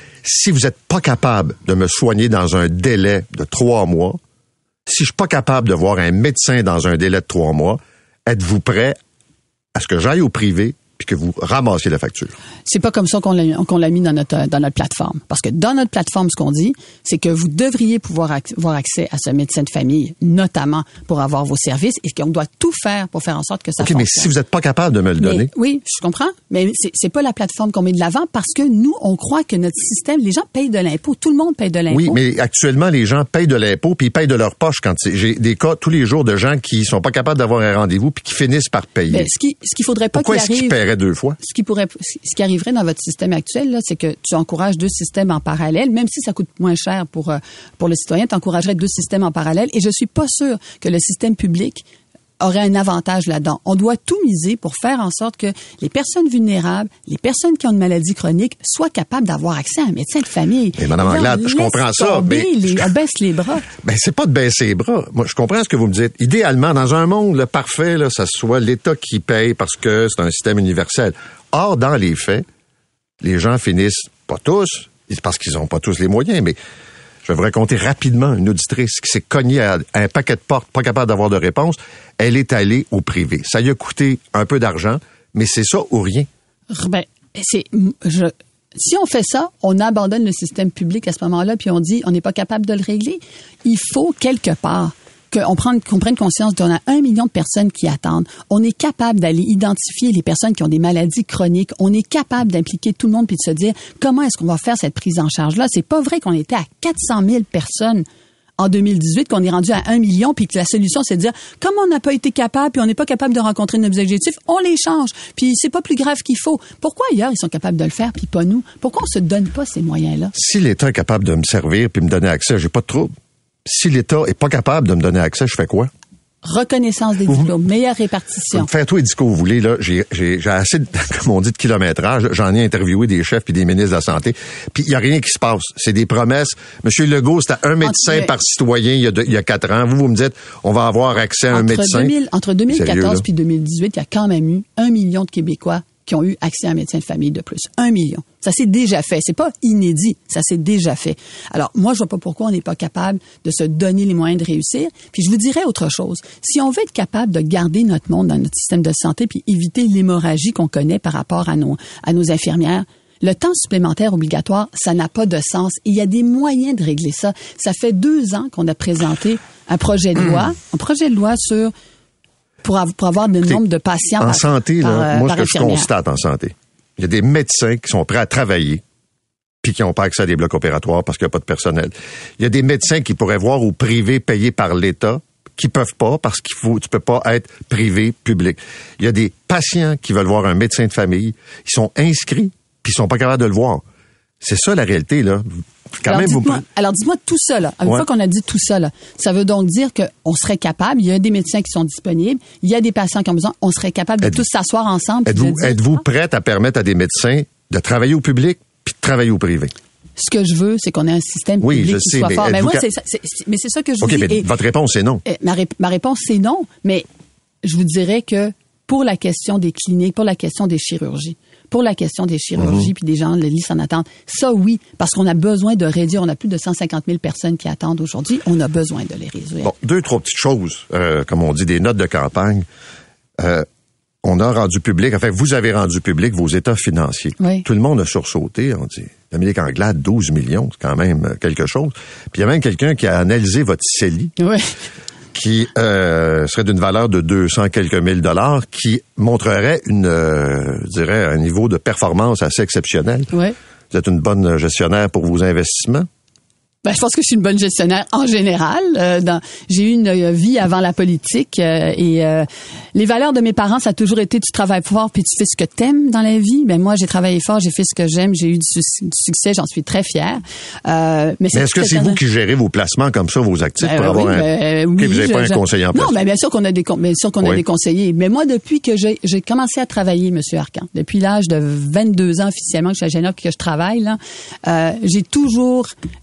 Si vous n'êtes pas capable de me soigner dans un délai de trois mois, si je suis pas capable de voir un médecin dans un délai de trois mois, êtes-vous prêt à ce que j'aille au privé puis que vous ramassiez la facture? C'est pas comme ça qu'on l'a, qu'on l'a mis dans notre, dans notre plateforme. Parce que dans notre plateforme, ce qu'on dit, c'est que vous devriez pouvoir avoir accès à ce médecin de famille, notamment pour avoir vos services, et qu'on doit tout faire pour faire en sorte que ça fonctionne. OK, mais si vous n'êtes pas capable de me le mais, donner... Oui, je comprends, mais c'est, c'est pas la plateforme qu'on met de l'avant parce que nous, on croit que notre système, les gens payent de l'impôt, tout le monde paye de l'impôt. Oui, mais actuellement, les gens payent de l'impôt puis ils payent de leur poche. Quand j'ai des cas tous les jours de gens qui sont pas capables d'avoir un rendez-vous puis qui finissent par payer. Mais ce qui, ce qu'il faudrait pas Pourquoi qu'il est-ce arrive... qu'ils paieraient deux fois? Ce qui pourrait, ce qui arriverait dans votre système actuel, là, c'est que tu encourages deux systèmes en parallèle, même si ça coûte moins cher pour, pour le citoyen, tu encouragerais deux systèmes en parallèle. Et je suis pas sûre que le système public aurait un avantage là-dedans. On doit tout miser pour faire en sorte que les personnes vulnérables, les personnes qui ont une maladie chronique soient capables d'avoir accès à un médecin de famille. Mais Mme Anglade, je comprends ça. Mais les, on baisse les bras. Ben, c'est pas de baisser les bras. Moi, je comprends ce que vous me dites. Idéalement, dans un monde là, parfait, là, ça soit l'État qui paye parce que c'est un système universel. Or, dans les faits, les gens finissent, pas tous, parce qu'ils n'ont pas tous les moyens, mais je vais vous raconter rapidement une auditrice qui s'est cognée à un paquet de portes, pas capable d'avoir de réponse. Elle est allée au privé. Ça lui a coûté un peu d'argent, mais c'est ça ou rien. Ben, c'est, je, si on fait ça, on abandonne le système public à ce moment-là, puis on dit on n'est pas capable de le régler. Il faut quelque part qu'on prenne, qu'on prenne conscience qu'on a un million de personnes qui attendent. On est capable d'aller identifier les personnes qui ont des maladies chroniques. On est capable d'impliquer tout le monde puis de se dire comment est-ce qu'on va faire cette prise en charge-là. C'est pas vrai qu'on était à quatre cent mille personnes en deux mille dix-huit, qu'on est rendu à un million, puis que la solution, c'est de dire, comme on n'a pas été capable, puis on n'est pas capable de rencontrer nos objectifs, on les change. Puis c'est pas plus grave qu'il faut. Pourquoi ailleurs, ils sont capables de le faire, puis pas nous? Pourquoi on se donne pas ces moyens-là? Si l'État est capable de me servir puis me donner accès, j'ai pas de trouble. Si l'État est pas capable de me donner accès, je fais quoi? Reconnaissance des diplômes, meilleure répartition. Faites tout les discours que vous voulez, là. J'ai, j'ai, j'ai assez, de, comme on dit, de kilométrage. J'en ai interviewé des chefs puis des ministres de la Santé. Puis il y a rien qui se passe. C'est des promesses. Monsieur Legault, c'était un médecin entre, par citoyen il y, a de, il y a quatre ans. Vous, vous me dites, on va avoir accès à un médecin. deux mille, entre deux mille quatorze puis deux mille dix-huit, il y a quand même eu un million de Québécois qui ont eu accès à un médecin de famille de plus. Un million. Ça s'est déjà fait. C'est pas inédit. Ça s'est déjà fait. Alors, moi, je vois pas pourquoi on n'est pas capable de se donner les moyens de réussir. Puis, je vous dirais autre chose. Si on veut être capable de garder notre monde dans notre système de santé puis éviter l'hémorragie qu'on connaît par rapport à nos, à nos infirmières, le temps supplémentaire obligatoire, ça n'a pas de sens. Et il y a des moyens de régler ça. Ça fait deux ans qu'on a présenté un projet de loi, mmh. un projet de loi sur Pour avoir, pour avoir le nombre de patients. En par, santé, par, là, euh, moi, ce que je constate en santé, il y a des médecins qui sont prêts à travailler puis qui n'ont pas accès à des blocs opératoires parce qu'il n'y a pas de personnel. Il y a des médecins qui pourraient voir au privé payé par l'État qui peuvent pas parce qu'il faut, tu peux pas être privé, public. Il y a des patients qui veulent voir un médecin de famille. Ils sont inscrits puis ils sont pas capables de le voir. C'est ça la réalité, là. Quand alors, même, dites-moi, vous... alors, dis-moi tout ça, là. Une ouais. fois qu'on a dit tout ça, là, ça veut donc dire qu'on serait capable, il y a des médecins qui sont disponibles, il y a des patients qui ont besoin, on serait capable de êtes, tous s'asseoir ensemble. Êtes-vous, de dire, êtes-vous prête à permettre à des médecins de travailler au public puis de travailler au privé? Ce que je veux, c'est qu'on ait un système oui, public je qui sais, soit mais fort. Mais moi, ca... c'est, c'est, c'est, mais c'est ça que je okay, vous dis. Mais et, votre réponse, c'est non. Ma, ré, ma réponse, c'est non. Mais je vous dirais que pour la question des cliniques, pour la question des chirurgies, pour la question des chirurgies, mmh. puis des gens, les listes en attente, ça oui, parce qu'on a besoin de réduire. On a plus de cent cinquante mille personnes qui attendent aujourd'hui. On a besoin de les réduire. Bon, deux, trois petites choses, euh, comme on dit, des notes de campagne. Euh, on a rendu public, enfin, vous avez rendu public vos états financiers. Oui. Tout le monde a sursauté. On dit, Dominique Anglade, douze millions, c'est quand même quelque chose. Puis il y a même quelqu'un qui a analysé votre C E L I. Oui. Qui euh, serait d'une valeur de deux cents quelques mille dollars, qui montrerait une, euh, je dirais, un niveau de performance assez exceptionnel. Oui. Vous êtes une bonne gestionnaire pour vos investissements? Ben, je pense que je suis une bonne gestionnaire en général. Euh, dans, j'ai eu une euh, vie avant la politique euh, et euh, les valeurs de mes parents, ça a toujours été tu travailles fort puis tu fais ce que t'aimes dans la vie. Ben moi, j'ai travaillé fort, j'ai fait ce que j'aime, j'ai eu du, su- du succès, j'en suis très fière. Euh, mais, mais est-ce que c'est vous qui gérez vos placements comme ça, vos actifs, ben, pour avoir oui, un... Ben, okay, oui, vous n'avez pas je, un conseiller en place? Non, mais bien sûr qu'on a des, bien sûr qu'on oui. a des conseillers. Mais moi, depuis que j'ai, j'ai commencé à travailler, Monsieur Arcan, depuis l'âge de vingt-deux ans officiellement que je suis à Genève et que je travaille, là, euh, j'ai toujours investi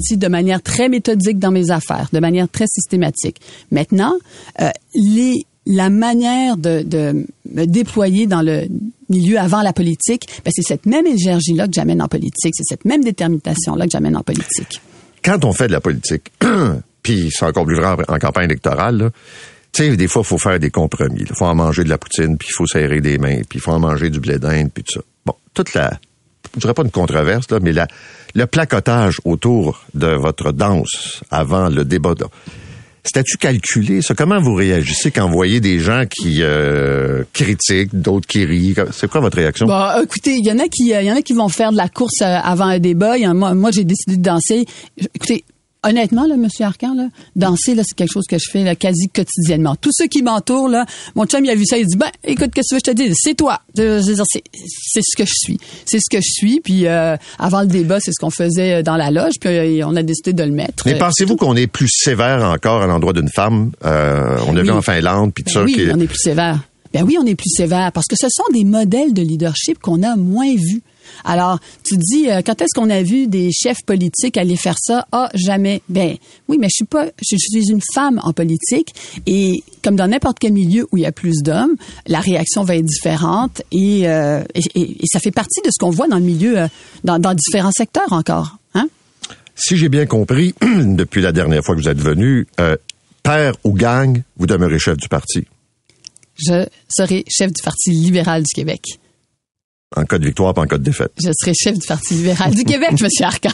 parti de manière très méthodique dans mes affaires, de manière très systématique. Maintenant, euh, les la manière de, de me déployer dans le milieu avant la politique, ben c'est cette même énergie-là que j'amène en politique, c'est cette même détermination-là que j'amène en politique. Quand on fait de la politique, puis c'est encore plus vrai en campagne électorale, là, tu sais, des fois, il faut faire des compromis. Il faut en manger de la poutine, puis il faut serrer des mains, puis il faut en manger du blé d'Inde, puis tout ça. Bon, toute la, je dirais pas une controverse, là, mais la, le placotage autour de votre danse avant le débat, là, c'était-tu calculé, ça? Comment vous réagissez quand vous voyez des gens qui euh, critiquent, d'autres qui rient? C'est quoi votre réaction? Bon, écoutez, il y en a qui, il y en a qui vont faire de la course avant un débat. Y en a, moi, moi, j'ai décidé de danser. Écoutez, honnêtement, là, Monsieur Arcan, là, danser, là, c'est quelque chose que je fais là, quasi quotidiennement. Tous ceux qui m'entourent, là, mon chum, il a vu ça, il dit, ben, écoute, qu'est-ce que tu veux que je te dise? C'est toi. Je, je, c'est, c'est ce que je suis. C'est ce que je suis. Puis euh, avant le débat, c'est ce qu'on faisait dans la loge. Puis euh, on a décidé de le mettre. Mais pensez-vous qu'on est plus sévère encore à l'endroit d'une femme? Euh, on a oui. vu en Finlande, puis tout ben ça. Oui, qui... on est plus sévère. Ben oui, on est plus sévère parce que ce sont des modèles de leadership qu'on a moins vus. Alors, tu dis, euh, quand est-ce qu'on a vu des chefs politiques aller faire ça? Ah, jamais. Ben, oui, mais je suis pas, je, je suis une femme en politique et comme dans n'importe quel milieu où il y a plus d'hommes, la réaction va être différente et, euh, et, et, et ça fait partie de ce qu'on voit dans le milieu, euh, dans, dans différents secteurs encore, hein? Si j'ai bien compris, depuis la dernière fois que vous êtes venu, euh, père ou gang, vous demeurez chef du parti. Je serai chef du Parti libéral du Québec. En cas de victoire, pas en cas de défaite. Je serai chef du Parti libéral du Québec, M. Arcan.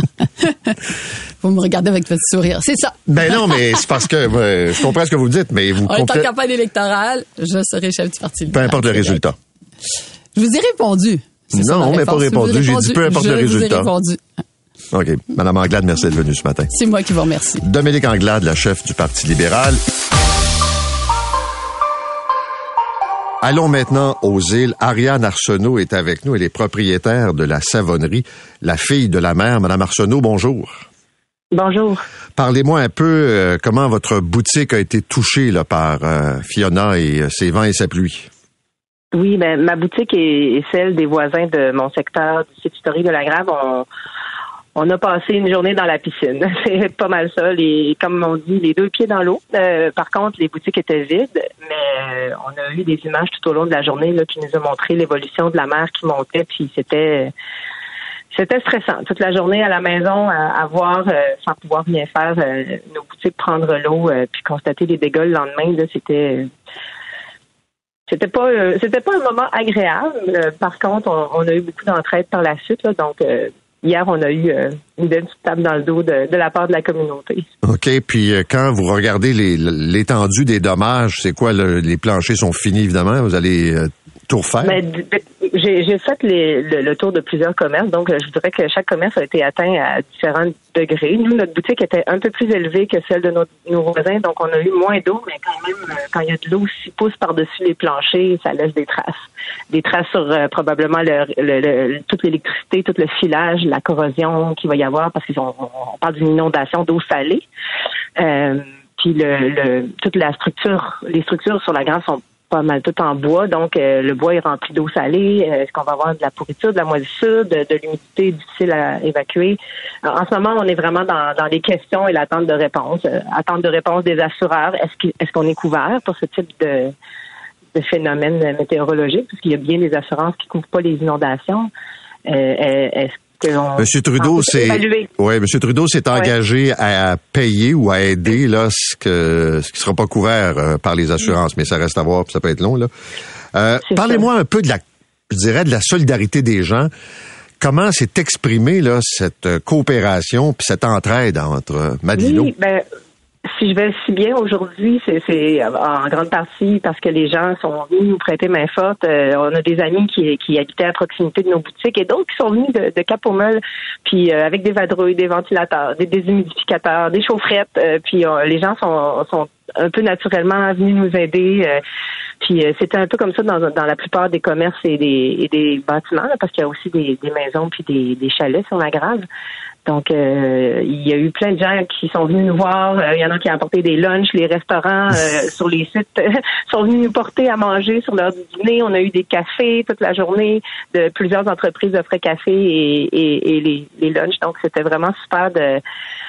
Vous me regardez avec votre sourire. C'est ça. Ben non, mais c'est parce que ouais, je comprends ce que vous dites, mais vous... On est complè... en campagne électorale, je serai chef du Parti libéral. Peu importe le résultat. Je vous ai répondu. C'est non, mais pas répondu. J'ai dit peu importe je le résultat. Vous ai répondu. OK. Madame Anglade, merci d'être venue ce matin. C'est moi qui vous remercie. Dominique Anglade, la chef du Parti libéral. Allons maintenant aux îles. Ariane Arsenault est avec nous. Elle est propriétaire de la savonnerie La Fille de la Mer. Madame Arsenault, bonjour. Bonjour. Parlez-moi un peu euh, comment votre boutique a été touchée là, par euh, Fiona et euh, ses vents et sa pluie. Oui, ben ma boutique est, est celle des voisins de mon secteur du site historique de la Grave. On, on a passé une journée dans la piscine. C'est pas mal ça. Les, comme on dit, les deux pieds dans l'eau. Euh, par contre, les boutiques étaient vides, mais euh, on a eu des images tout au long de la journée là, qui nous ont montré l'évolution de la mer qui montait, puis c'était c'était stressant. Toute la journée à la maison, à, à voir, euh, sans pouvoir rien faire, euh, nos boutiques prendre l'eau, euh, puis constater les dégâts le lendemain, là, c'était... C'était pas euh, c'était pas un moment agréable. Euh, par contre, on, on a eu beaucoup d'entraide par la suite. Là, donc, euh, hier, on a eu euh, une belle petite tape dans le dos de, de la part de la communauté. OK. Puis, euh, quand vous regardez les, l'étendue des dommages, c'est quoi? Le, les planchers sont finis, évidemment. Vous allez euh, tout refaire? Ben, j'ai, j'ai fait les, le, le tour de plusieurs commerces. Donc, je dirais que chaque commerce a été atteint à différents degrés. Nous, notre boutique était un peu plus élevée que celle de nos, nos voisins. Donc, on a eu moins d'eau. Mais quand même, quand il y a de l'eau six pouces par-dessus les planchers, ça laisse des traces. Des traces sur euh, probablement le, le, le, toute l'électricité, tout le filage, la corrosion qu'il va y avoir parce qu'on on parle d'une inondation d'eau salée. Euh, puis le, le, toute la structure, les structures sur la Grave sont pas mal tout en bois, donc euh, le bois est rempli d'eau salée. Euh, est-ce qu'on va avoir de la pourriture, de la moisissure, de, de l'humidité difficile à évacuer? Alors, en ce moment, on est vraiment dans, dans les questions et l'attente de réponse. Euh, attente de réponse des assureurs. Est-ce, qu'il, est-ce qu'on est couvert pour ce type de, de phénomène météorologique? Parce qu'il y a bien des assurances qui ne couvrent pas les inondations. Euh, est-ce Monsieur Trudeau s'est, ouais, Monsieur Trudeau s'est engagé ouais. à payer ou à aider là ce que ce qui sera pas couvert euh, par les assurances, mais ça reste à voir, puis ça peut être long là. Euh, parlez-moi ça. un peu de la, je dirais, de la solidarité des gens. Comment s'est exprimée là cette coopération puis cette entraide entre Madelino? Oui, ben, si je vais si bien aujourd'hui, c'est, c'est en grande partie parce que les gens sont venus nous prêter main forte. Euh, on a des amis qui, qui habitaient à proximité de nos boutiques et d'autres qui sont venus de, de Cap-aux-Meules, puis euh, avec des vadrouilles, des ventilateurs, des déshumidificateurs, des chaufferettes. Euh, puis euh, les gens sont, sont un peu naturellement venus nous aider. Euh, puis euh, c'était un peu comme ça dans, dans la plupart des commerces et des, et des bâtiments, là, parce qu'il y a aussi des, des maisons puis des, des chalets sur la Grave. Donc, euh, il y a eu plein de gens qui sont venus nous voir. Euh, il y en a qui ont apporté des lunchs. Les restaurants euh, sur les sites euh, sont venus nous porter à manger sur leur dîner. On a eu des cafés toute la journée. De plusieurs entreprises offraient café et, et, et les, les lunchs. Donc, c'était vraiment super de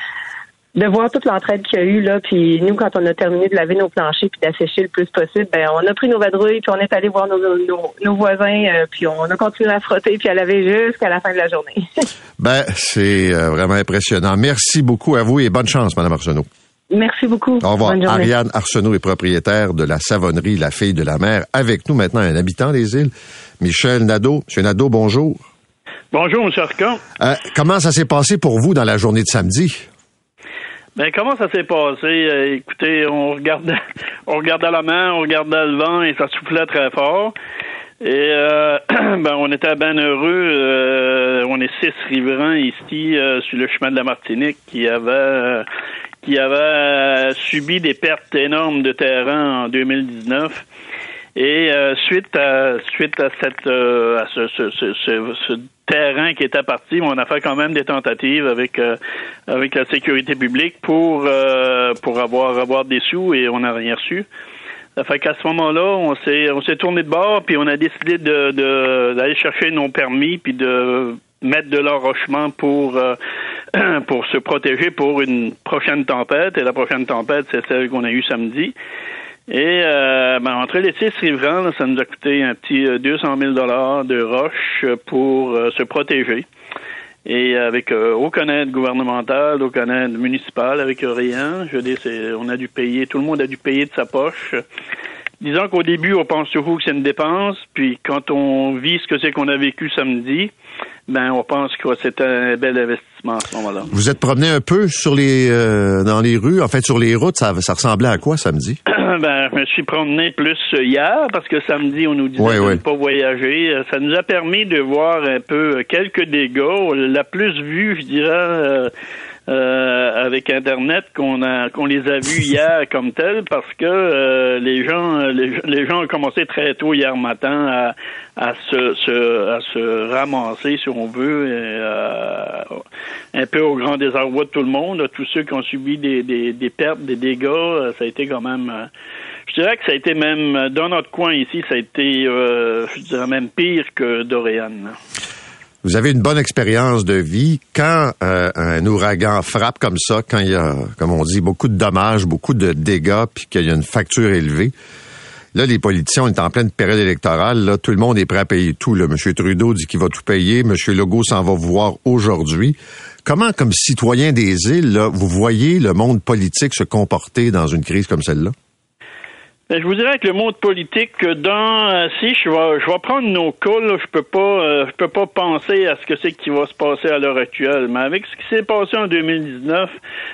de voir toute l'entraide qu'il y a eu là. Puis nous, quand on a terminé de laver nos planchers puis d'assécher le plus possible, ben on a pris nos vadrouilles puis on est allé voir nos, nos, nos voisins euh, puis on a continué à frotter puis à laver jusqu'à la fin de la journée. Ben, c'est euh, vraiment impressionnant. Merci beaucoup à vous et bonne chance, Mme Arsenault. Merci beaucoup. Au revoir. Bonne journée. Ariane Arsenault est propriétaire de la savonnerie La Fille de la Mer. Avec nous maintenant, un habitant des îles, Michel Nadeau. Monsieur Nadeau, bonjour. Bonjour, M. Arcan. Euh, comment ça s'est passé pour vous dans la journée de samedi? Ben, comment ça s'est passé? Euh, écoutez, on regardait, on regardait la mer, on regardait le vent et ça soufflait très fort. Et euh, ben, on était bien heureux. Euh, on est six riverains ici euh, sur le chemin de la Martinique qui avaient euh, qui avaient euh, subi des pertes énormes de terrain en deux mille dix-neuf. Et euh, suite à suite à cette euh, à ce, ce, ce, ce, ce terrain qui était parti, on a fait quand même des tentatives avec euh, avec la sécurité publique pour euh, pour avoir avoir des sous et on n'a rien reçu. Ça fait qu'à ce moment-là, on s'est on s'est tourné de bord puis on a décidé de, de d'aller chercher nos permis puis de mettre de l'enrochement pour euh, pour se protéger pour une prochaine tempête. Et la prochaine tempête, c'est celle qu'on a eue samedi. Et euh, ben, entre les six riverains, là, ça nous a coûté un petit euh, deux cent mille dollars de roches pour euh, se protéger. Et avec euh, aucun aide gouvernementale, aucun aide municipale, avec rien. Je veux dire, c'est, on a dû payer, tout le monde a dû payer de sa poche. Disons qu'au début, on pense toujours que c'est une dépense, puis quand on vit ce que c'est qu'on a vécu samedi, ben on pense que c'est un bel investissement à ce moment-là. Vous êtes promené un peu sur les euh, dans les rues, en fait sur les routes, ça, ça ressemblait à quoi samedi? Ben, je me suis promené plus hier, parce que samedi, on nous disait ouais, de ouais. ne pas voyager. Ça nous a permis de voir un peu quelques dégâts. La plus vue, je dirais, euh, euh, avec Internet, qu'on a qu'on les a vus hier comme tels, parce que euh, les gens les, les gens ont commencé très tôt hier matin à, à se, se à se ramasser, si on veut, et, euh, un peu au grand désarroi de tout le monde. Tous ceux qui ont subi des, des, des pertes, des dégâts, ça a été quand même... Euh, je dirais que ça a été même, dans notre coin ici, ça a été, euh, je dirais même pire que Dorian. Vous avez une bonne expérience de vie. Quand euh, un ouragan frappe comme ça, quand il y a, comme on dit, beaucoup de dommages, beaucoup de dégâts, puis qu'il y a une facture élevée, là, les politiciens, on est en pleine période électorale. Là, tout le monde est prêt à payer tout. Là. M. Trudeau dit qu'il va tout payer. M. Legault s'en va vous voir aujourd'hui. Comment, comme citoyen des îles, là, vous voyez le monde politique se comporter dans une crise comme celle-là? Ben, je vous dirais que le monde politique, dans euh, si je vais je vais prendre nos cas, là, je peux pas euh, je peux pas penser à ce que c'est qui va se passer à l'heure actuelle. Mais avec ce qui s'est passé en deux mille dix-neuf,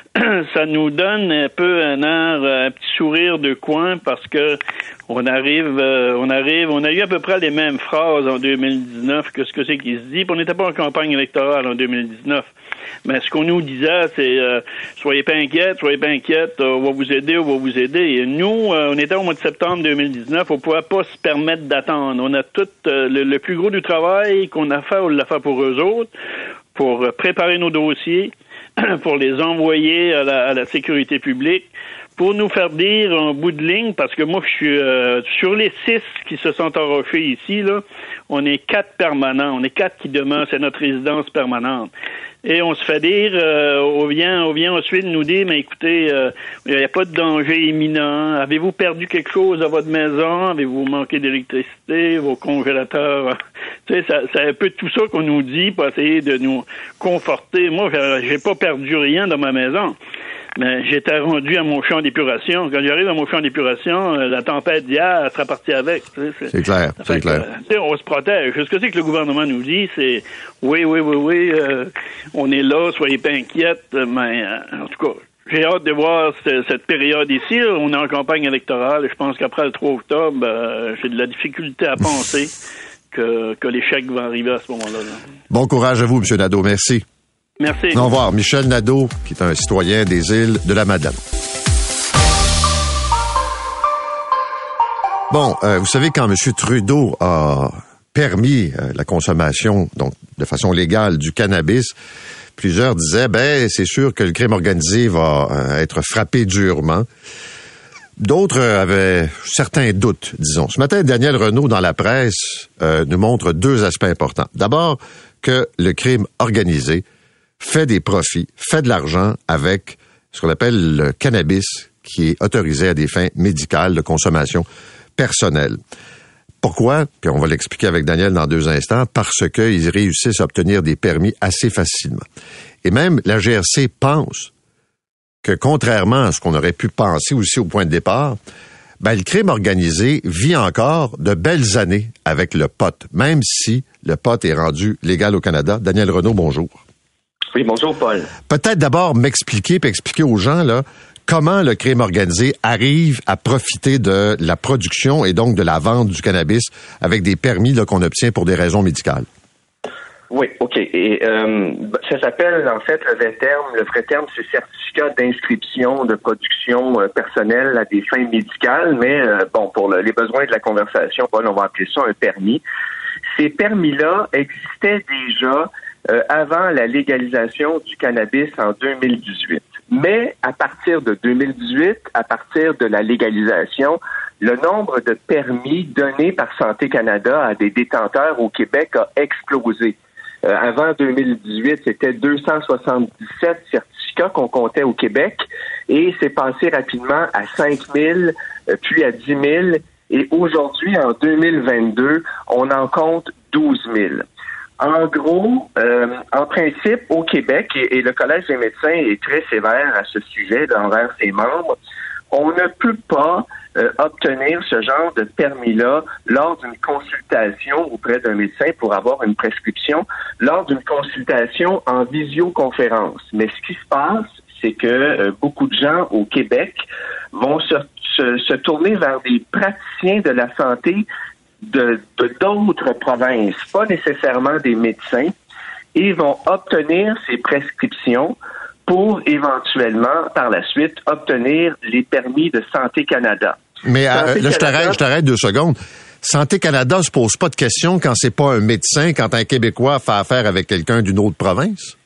ça nous donne un peu un air, un petit sourire de coin parce que on arrive euh, on arrive on a eu à peu près les mêmes phrases en deux mille dix-neuf que ce que c'est qui se dit. Puis on n'était pas en campagne électorale en deux mille dix-neuf. Mais ce qu'on nous disait, c'est euh, soyez pas inquiètes, soyez pas inquiètes, on va vous aider, on va vous aider. Et nous, euh, on était au mois de septembre deux mille dix-neuf, on pouvait pas se permettre d'attendre. On a tout euh, le, le plus gros du travail qu'on a fait, on l'a fait pour eux autres, pour préparer nos dossiers, pour les envoyer à la, à la sécurité publique, pour nous faire dire en bout de ligne, parce que moi, je suis euh, sur les six qui se sont enrochés ici, là, on est quatre permanents, on est quatre qui demeurent, c'est notre résidence permanente. Et on se fait dire, euh, on vient, on vient ensuite nous dire, mais écoutez, euh, il n'y a pas de danger imminent. Avez-vous perdu quelque chose à votre maison? Avez-vous manqué d'électricité? Vos congélateurs? Tu sais, ça, c'est un peu tout ça qu'on nous dit pour essayer de nous conforter. Moi, j'ai pas perdu rien dans ma maison. Mais j'étais rendu à mon champ d'épuration. Quand j'arrive à mon champ d'épuration, la tempête d'hier, elle sera partie avec. Tu sais, c'est, c'est clair, c'est clair. Que, on se protège. Ce que c'est que le gouvernement nous dit, c'est oui, oui, oui, oui, euh, on est là, soyez pas inquiètes. Mais euh, en tout cas, j'ai hâte de voir cette, cette période ici. Là. On est en campagne électorale et je pense qu'après le trois octobre, euh, j'ai de la difficulté à penser que, que l'échec va arriver à ce moment-là. Là. Bon courage à vous, M. Nadeau. Merci. Merci. Au revoir. Michel Nadeau, qui est un citoyen des îles de la Madeleine. Bon, euh, vous savez, quand M. Trudeau a permis euh, la consommation, donc de façon légale, du cannabis, plusieurs disaient, ben, c'est sûr que le crime organisé va euh, être frappé durement. D'autres avaient certains doutes, disons. Ce matin, Daniel Renaud, dans la presse, euh, nous montre deux aspects importants. D'abord, que le crime organisé fait des profits, fait de l'argent avec ce qu'on appelle le cannabis, qui est autorisé à des fins médicales de consommation personnelle. Pourquoi? Puis on va l'expliquer avec Daniel dans deux instants. Parce qu'ils réussissent à obtenir des permis assez facilement. Et même la G R C pense que, contrairement à ce qu'on aurait pu penser aussi au point de départ, ben, le crime organisé vit encore de belles années avec le pot, même si le pot est rendu légal au Canada. Daniel Renaud, bonjour. Oui, bonjour, Paul. Peut-être d'abord m'expliquer, puis expliquer aux gens, là, comment le crime organisé arrive à profiter de la production et donc de la vente du cannabis avec des permis là, qu'on obtient pour des raisons médicales. Oui, OK. Et euh, ça s'appelle, en fait, le vrai terme, le vrai terme, c'est certificat d'inscription de production euh, personnelle à des fins médicales, mais euh, bon, pour le, les besoins de la conversation, Paul, on va appeler ça un permis. Ces permis-là existaient déjà euh, avant la légalisation du cannabis en deux mille dix-huit. Mais à partir de deux mille dix-huit, à partir de la légalisation, le nombre de permis donnés par Santé Canada à des détenteurs au Québec a explosé. Euh, avant deux mille dix-huit, c'était deux cent soixante-dix-sept certificats qu'on comptait au Québec et c'est passé rapidement à cinq mille, euh, puis à dix mille. Et aujourd'hui, en deux mille vingt-deux, on en compte douze mille. En gros, euh, en principe, au Québec, et, et le Collège des médecins est très sévère à ce sujet envers ses membres, on ne peut pas euh, obtenir ce genre de permis-là lors d'une consultation auprès d'un médecin pour avoir une prescription, lors d'une consultation en visioconférence. Mais ce qui se passe, c'est que euh, beaucoup de gens au Québec vont se, se, se tourner vers des praticiens de la santé de, de d'autres provinces, pas nécessairement des médecins, et vont obtenir ces prescriptions pour éventuellement, par la suite, obtenir les permis de Santé Canada. Mais Santé euh, là, je t'arrête, Canada, je t'arrête deux secondes. Santé Canada se pose pas de questions quand c'est pas un médecin, quand un Québécois fait affaire avec quelqu'un d'une autre province?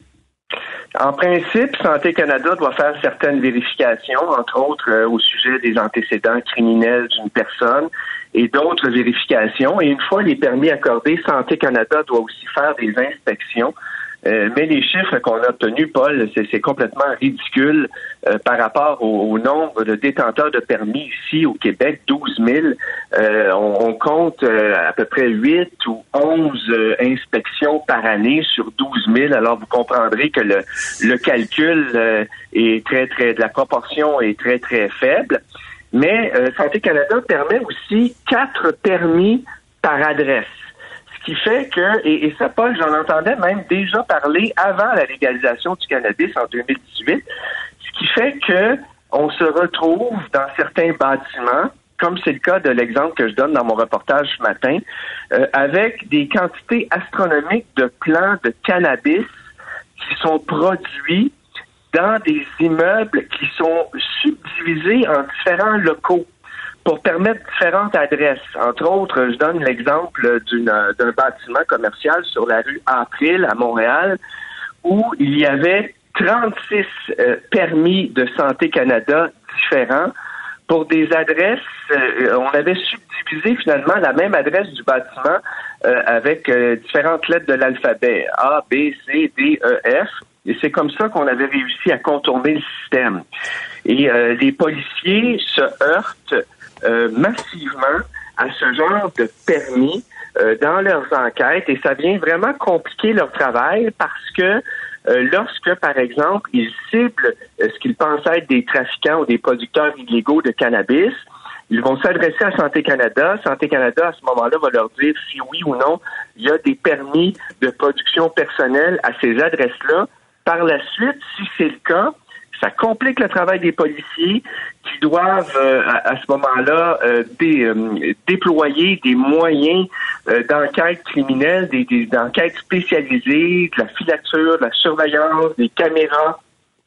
En principe, Santé Canada doit faire certaines vérifications, entre autres euh, au sujet des antécédents criminels d'une personne et d'autres vérifications. Et une fois les permis accordés, Santé Canada doit aussi faire des inspections. Euh, mais les chiffres qu'on a obtenus, Paul, c'est, c'est complètement ridicule euh, par rapport au, au nombre de détenteurs de permis ici au Québec, douze mille. Euh, on, on compte euh, à peu près huit ou onze euh, inspections par année sur douze mille. Alors, vous comprendrez que le, le calcul euh, est très, très, la proportion est très, très faible. Mais euh, Santé Canada permet aussi quatre permis par adresse. Ce qui fait que, et, et ça, Paul, j'en entendais même déjà parler avant la légalisation du cannabis en deux mille dix-huit, ce qui fait que on se retrouve dans certains bâtiments, comme c'est le cas de l'exemple que je donne dans mon reportage ce matin, euh, avec des quantités astronomiques de plants de cannabis qui sont produits dans des immeubles qui sont subdivisés en différents locaux pour permettre différentes adresses. Entre autres, je donne l'exemple d'une, d'un bâtiment commercial sur la rue April à Montréal où il y avait trente-six euh, permis de Santé Canada différents pour des adresses. Euh, on avait subdivisé finalement la même adresse du bâtiment euh, avec euh, différentes lettres de l'alphabet A, B, C, D, E, F. Et c'est comme ça qu'on avait réussi à contourner le système. Et euh, les policiers se heurtent Euh, massivement à ce genre de permis euh, dans leurs enquêtes et ça vient vraiment compliquer leur travail parce que euh, lorsque, par exemple, ils ciblent euh, ce qu'ils pensent être des trafiquants ou des producteurs illégaux de cannabis, ils vont s'adresser à Santé Canada. Santé Canada, à ce moment-là, va leur dire si oui ou non il y a des permis de production personnelle à ces adresses-là. Par la suite, si c'est le cas, ça complique le travail des policiers qui doivent, euh, à, à ce moment-là, euh, dé, euh, déployer des moyens euh, d'enquête criminelle, des, des d'enquêtes spécialisées, de la filature, de la surveillance, des caméras.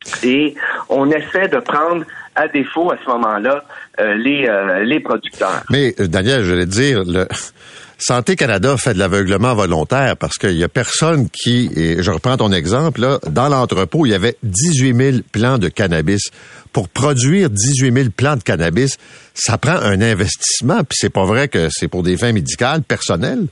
Et on essaie de prendre à défaut à ce moment-là euh, les euh, les producteurs. Mais euh, Daniel, je vais te dire, le Santé Canada fait de l'aveuglement volontaire parce qu'il y a personne qui, et je reprends ton exemple, là, dans l'entrepôt, il y avait dix-huit mille plants de cannabis. Pour produire dix-huit mille plants de cannabis, ça prend un investissement, puis c'est pas vrai que c'est pour des fins médicales, personnelles.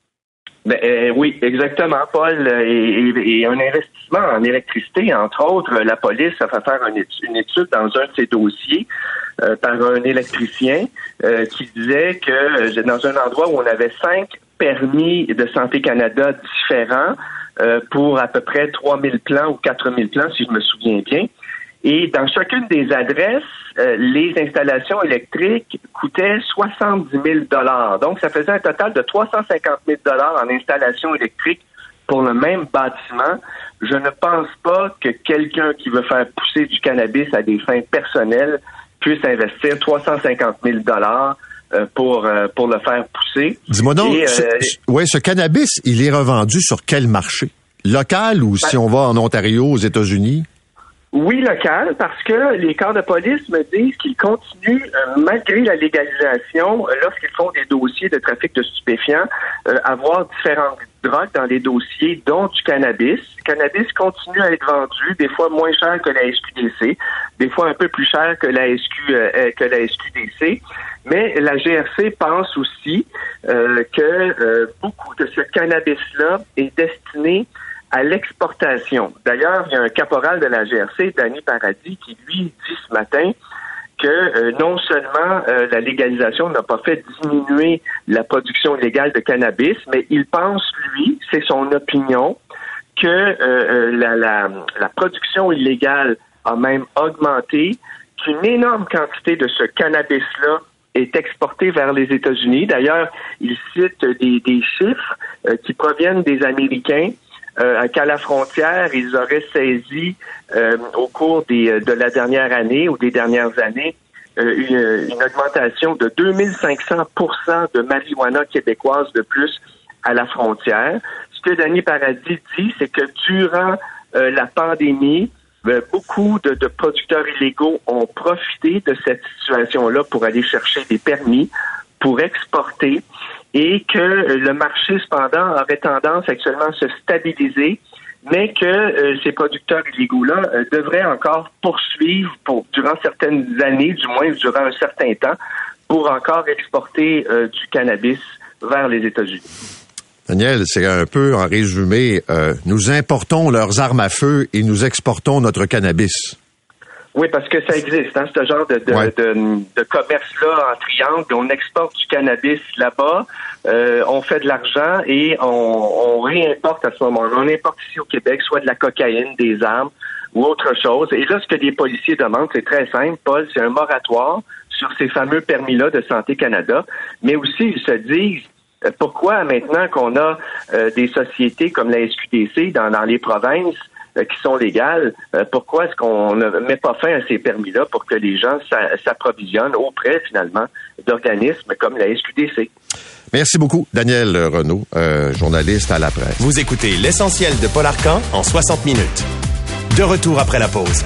Ben, euh, oui, exactement, Paul. Et, et, et un investissement en électricité, entre autres, la police a fait faire une étude, une étude dans un de ses dossiers euh, par un électricien euh, qui disait que euh, dans un endroit où on avait cinq permis de Santé Canada différents euh, pour à peu près trois mille plants ou quatre mille plants, si je me souviens bien. Et dans chacune des adresses, euh, les installations électriques coûtaient soixante-dix mille dollars. Donc, ça faisait un total de trois cent cinquante mille dollars en installation électrique pour le même bâtiment. Je ne pense pas que quelqu'un qui veut faire pousser du cannabis à des fins personnelles puisse investir trois cent cinquante mille dollars euh, pour euh, pour le faire pousser. Dis-moi donc, Et, euh, ce, ouais, ce cannabis, il est revendu sur quel marché? Local ou ben, si on va en Ontario, aux États-Unis? Oui, local, parce que les corps de police me disent qu'ils continuent, euh, malgré la légalisation, euh, lorsqu'ils font des dossiers de trafic de stupéfiants, euh, à voir différentes drogues dans les dossiers, dont du cannabis. Le cannabis continue à être vendu, des fois moins cher que la S Q D C, des fois un peu plus cher que la S Q, euh, que la S Q D C. Mais la G R C pense aussi euh, que euh, beaucoup de ce cannabis-là est destiné à l'exportation. D'ailleurs, il y a un caporal de la G R C, Danny Paradis, qui lui dit ce matin que euh, non seulement euh, la légalisation n'a pas fait diminuer la production illégale de cannabis, mais il pense, lui, c'est son opinion, que euh, la, la, la production illégale a même augmenté, qu'une énorme quantité de ce cannabis-là est exportée vers les États-Unis. D'ailleurs, il cite des, des chiffres euh, qui proviennent des Américains. Euh, qu'à la frontière, ils auraient saisi euh, au cours des, de la dernière année ou des dernières années euh, une, une augmentation de deux mille cinq cents pour cent de marijuana québécoise de plus à la frontière. Ce que Danny Paradis dit, c'est que durant euh, la pandémie, euh, beaucoup de, de producteurs illégaux ont profité de cette situation-là pour aller chercher des permis, pour exporter, et que le marché, cependant, aurait tendance actuellement à se stabiliser, mais que euh, ces producteurs illégaux-là euh, devraient encore poursuivre pour durant certaines années, du moins durant un certain temps, pour encore exporter euh, du cannabis vers les États-Unis. Daniel, c'est un peu, en résumé, euh, nous importons leurs armes à feu et nous exportons notre cannabis. Oui, parce que ça existe, hein, ce genre de, de, ouais. de, de commerce-là en triangle. On exporte du cannabis là-bas, euh, on fait de l'argent et on, on réimporte à ce moment-là. On importe ici au Québec soit de la cocaïne, des armes ou autre chose. Et là, ce que les policiers demandent, c'est très simple, Paul, c'est un moratoire sur ces fameux permis-là de Santé Canada. Mais aussi, ils se disent, pourquoi maintenant qu'on a euh, des sociétés comme la S Q D C dans, dans les provinces, qui sont légales, euh, pourquoi est-ce qu'on ne met pas fin à ces permis-là pour que les gens s'approvisionnent auprès, finalement, d'organismes comme la S Q D C? Merci beaucoup, Daniel Renaud, euh, journaliste à La Presse. Vous écoutez l'essentiel de Paul Arcand en soixante minutes. De retour après la pause.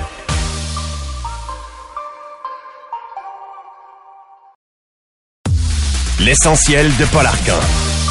L'essentiel de Paul Arcand.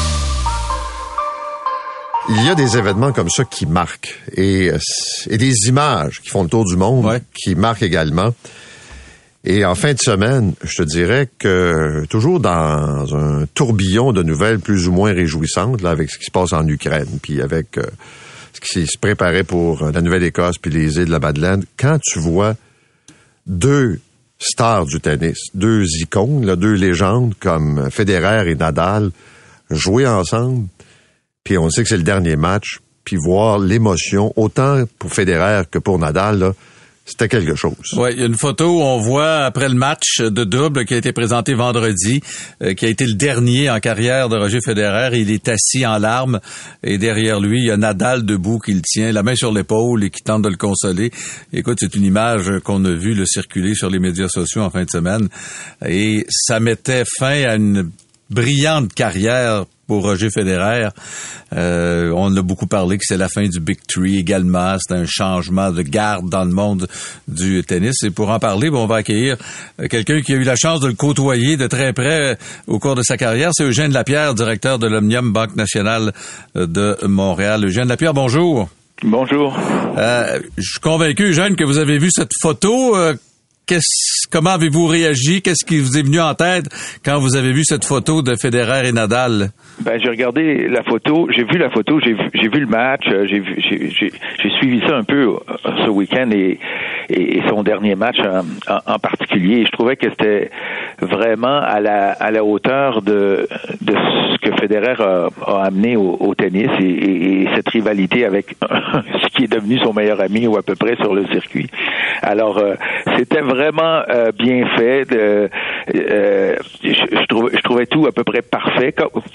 Il y a des événements comme ça qui marquent et, et des images qui font le tour du monde, ouais. qui marquent également. Et en fin de semaine, je te dirais que toujours dans un tourbillon de nouvelles plus ou moins réjouissantes, là, avec ce qui se passe en Ukraine, puis avec euh, ce qui se préparait pour la Nouvelle-Écosse puis les îles de la Madeleine, quand tu vois deux stars du tennis, deux icônes, là, deux légendes comme Federer et Nadal jouer ensemble, puis on sait que c'est le dernier match, puis voir l'émotion, autant pour Federer que pour Nadal, là, c'était quelque chose. Oui, il y a une photo où on voit, après le match de double qui a été présenté vendredi, euh, qui a été le dernier en carrière de Roger Federer, il est assis en larmes, et derrière lui, il y a Nadal debout qui le tient, la main sur l'épaule et qui tente de le consoler. Écoute, c'est une image qu'on a vue le circuler sur les médias sociaux en fin de semaine, et ça mettait fin à une brillante carrière pour Roger Federer. Euh, on a beaucoup parlé que c'est la fin du Big Three également. C'est un changement de garde dans le monde du tennis. Et pour en parler, bon, on va accueillir quelqu'un qui a eu la chance de le côtoyer de très près au cours de sa carrière. C'est Eugène Lapierre, directeur de l'Omnium Banque Nationale de Montréal. Eugène Lapierre, bonjour. Bonjour. Euh, je suis convaincu, Eugène, que vous avez vu cette photo. Euh, Qu'est-ce, comment avez-vous réagi? Qu'est-ce qui vous est venu en tête quand vous avez vu cette photo de Federer et Nadal? Ben, j'ai regardé la photo, j'ai vu la photo, j'ai vu, j'ai vu le match, j'ai vu, j'ai, j'ai, j'ai suivi ça un peu euh, ce week-end et, et, et son dernier match en, en, en particulier. Je trouvais que c'était vraiment à la, à la hauteur de, de ce que Federer a, a amené au, au tennis et, et, et cette rivalité avec ce qui est devenu son meilleur ami ou à peu près sur le circuit. Alors, euh, c'était vraiment euh, bien fait. De, euh, je, je, trouvais, je trouvais tout à peu près parfait.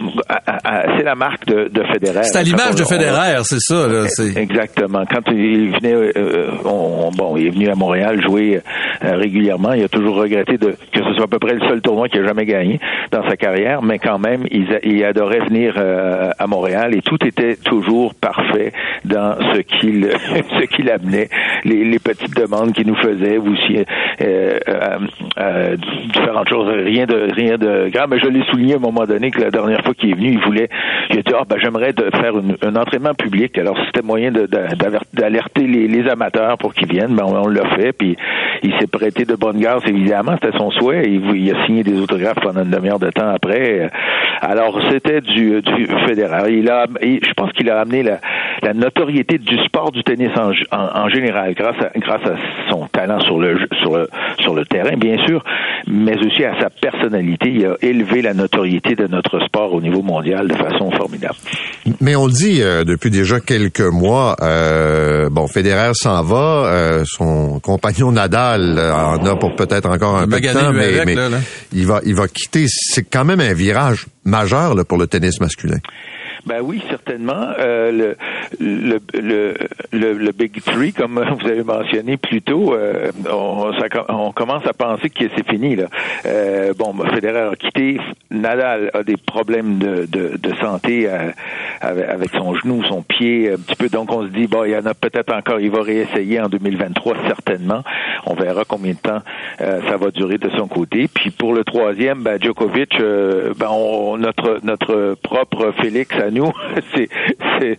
C'est la marque de, de Federer. C'est à l'image de Federer, c'est ça. Là, c'est... Exactement. Quand il venait, euh, on, bon, il est venu à Montréal jouer euh, régulièrement. Il a toujours regretté de, que ce soit à peu près le seul tournoi qu'il a jamais gagné dans sa carrière, mais quand même, il, il adorait venir euh, à Montréal et tout était toujours parfait dans ce qu'il, ce qu'il amenait, les, les petites demandes qu'il nous faisait, aussi euh, euh, euh, différentes choses, rien de rien de grave. Mais je l'ai souligné à un moment donné que la dernière fois qu'il est venu, il voulait, il a dit, ah ben j'aimerais de faire une, un entraînement public. Alors si c'était moyen de, de, d'alerter les, les amateurs pour qu'ils viennent, ben on, on l'a fait. Puis il s'est prêté de bonne grâce, évidemment, c'était son souhait. Il, il a signé des autographes pendant une demi-heure de temps après. Alors c'était du, du Federer. Il a, je pense qu'il a amené la, la notoriété du sport du tennis en, en, en général, grâce à, grâce à son talent sur le sur le sur le terrain, bien sûr, mais aussi à sa personnalité. Il a élevé la notoriété de notre sport au niveau mondial de façon formidable. Mais on le dit euh, depuis déjà quelques mois, euh, bon, Federer s'en va, euh, son compagnon Nadal euh, en a pour peut-être encore un peu de temps, mais, avec, mais là, là. il va il va quitter. C'est quand même un virage majeur là, pour le tennis masculin. Ben oui, certainement. Euh, le, le, le, le, le Big Three, comme vous avez mentionné plus tôt, euh, on, ça, on commence à penser que c'est fini, là. Euh, bon, Federer a quitté. Nadal a des problèmes de, de, de santé euh, avec, avec son genou, son pied, un petit peu. Donc, on se dit, bon, il y en a peut-être encore. Il va réessayer en deux mille vingt-trois, certainement. On verra combien de temps euh, ça va durer de son côté. Puis, pour le troisième, ben, Djokovic, euh, ben, on, notre, notre propre Félix à nous, c'est, c'est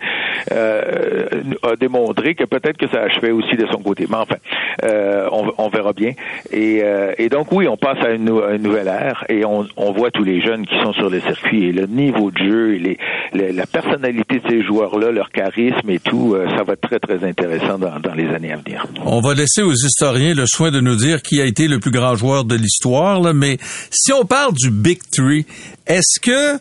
euh, a démontré que peut-être que ça achevait aussi de son côté. Mais enfin, euh, on, on verra bien. Et, euh, et donc oui, on passe à une, à une nouvelle ère et on, on voit tous les jeunes qui sont sur le circuit et le niveau de jeu et les, les, la personnalité de ces joueurs-là, leur charisme et tout, euh, ça va être très très intéressant dans, dans les années à venir. On va laisser aux historiens le soin de nous dire qui a été le plus grand joueur de l'histoire, là, mais si on parle du Big Three, est-ce que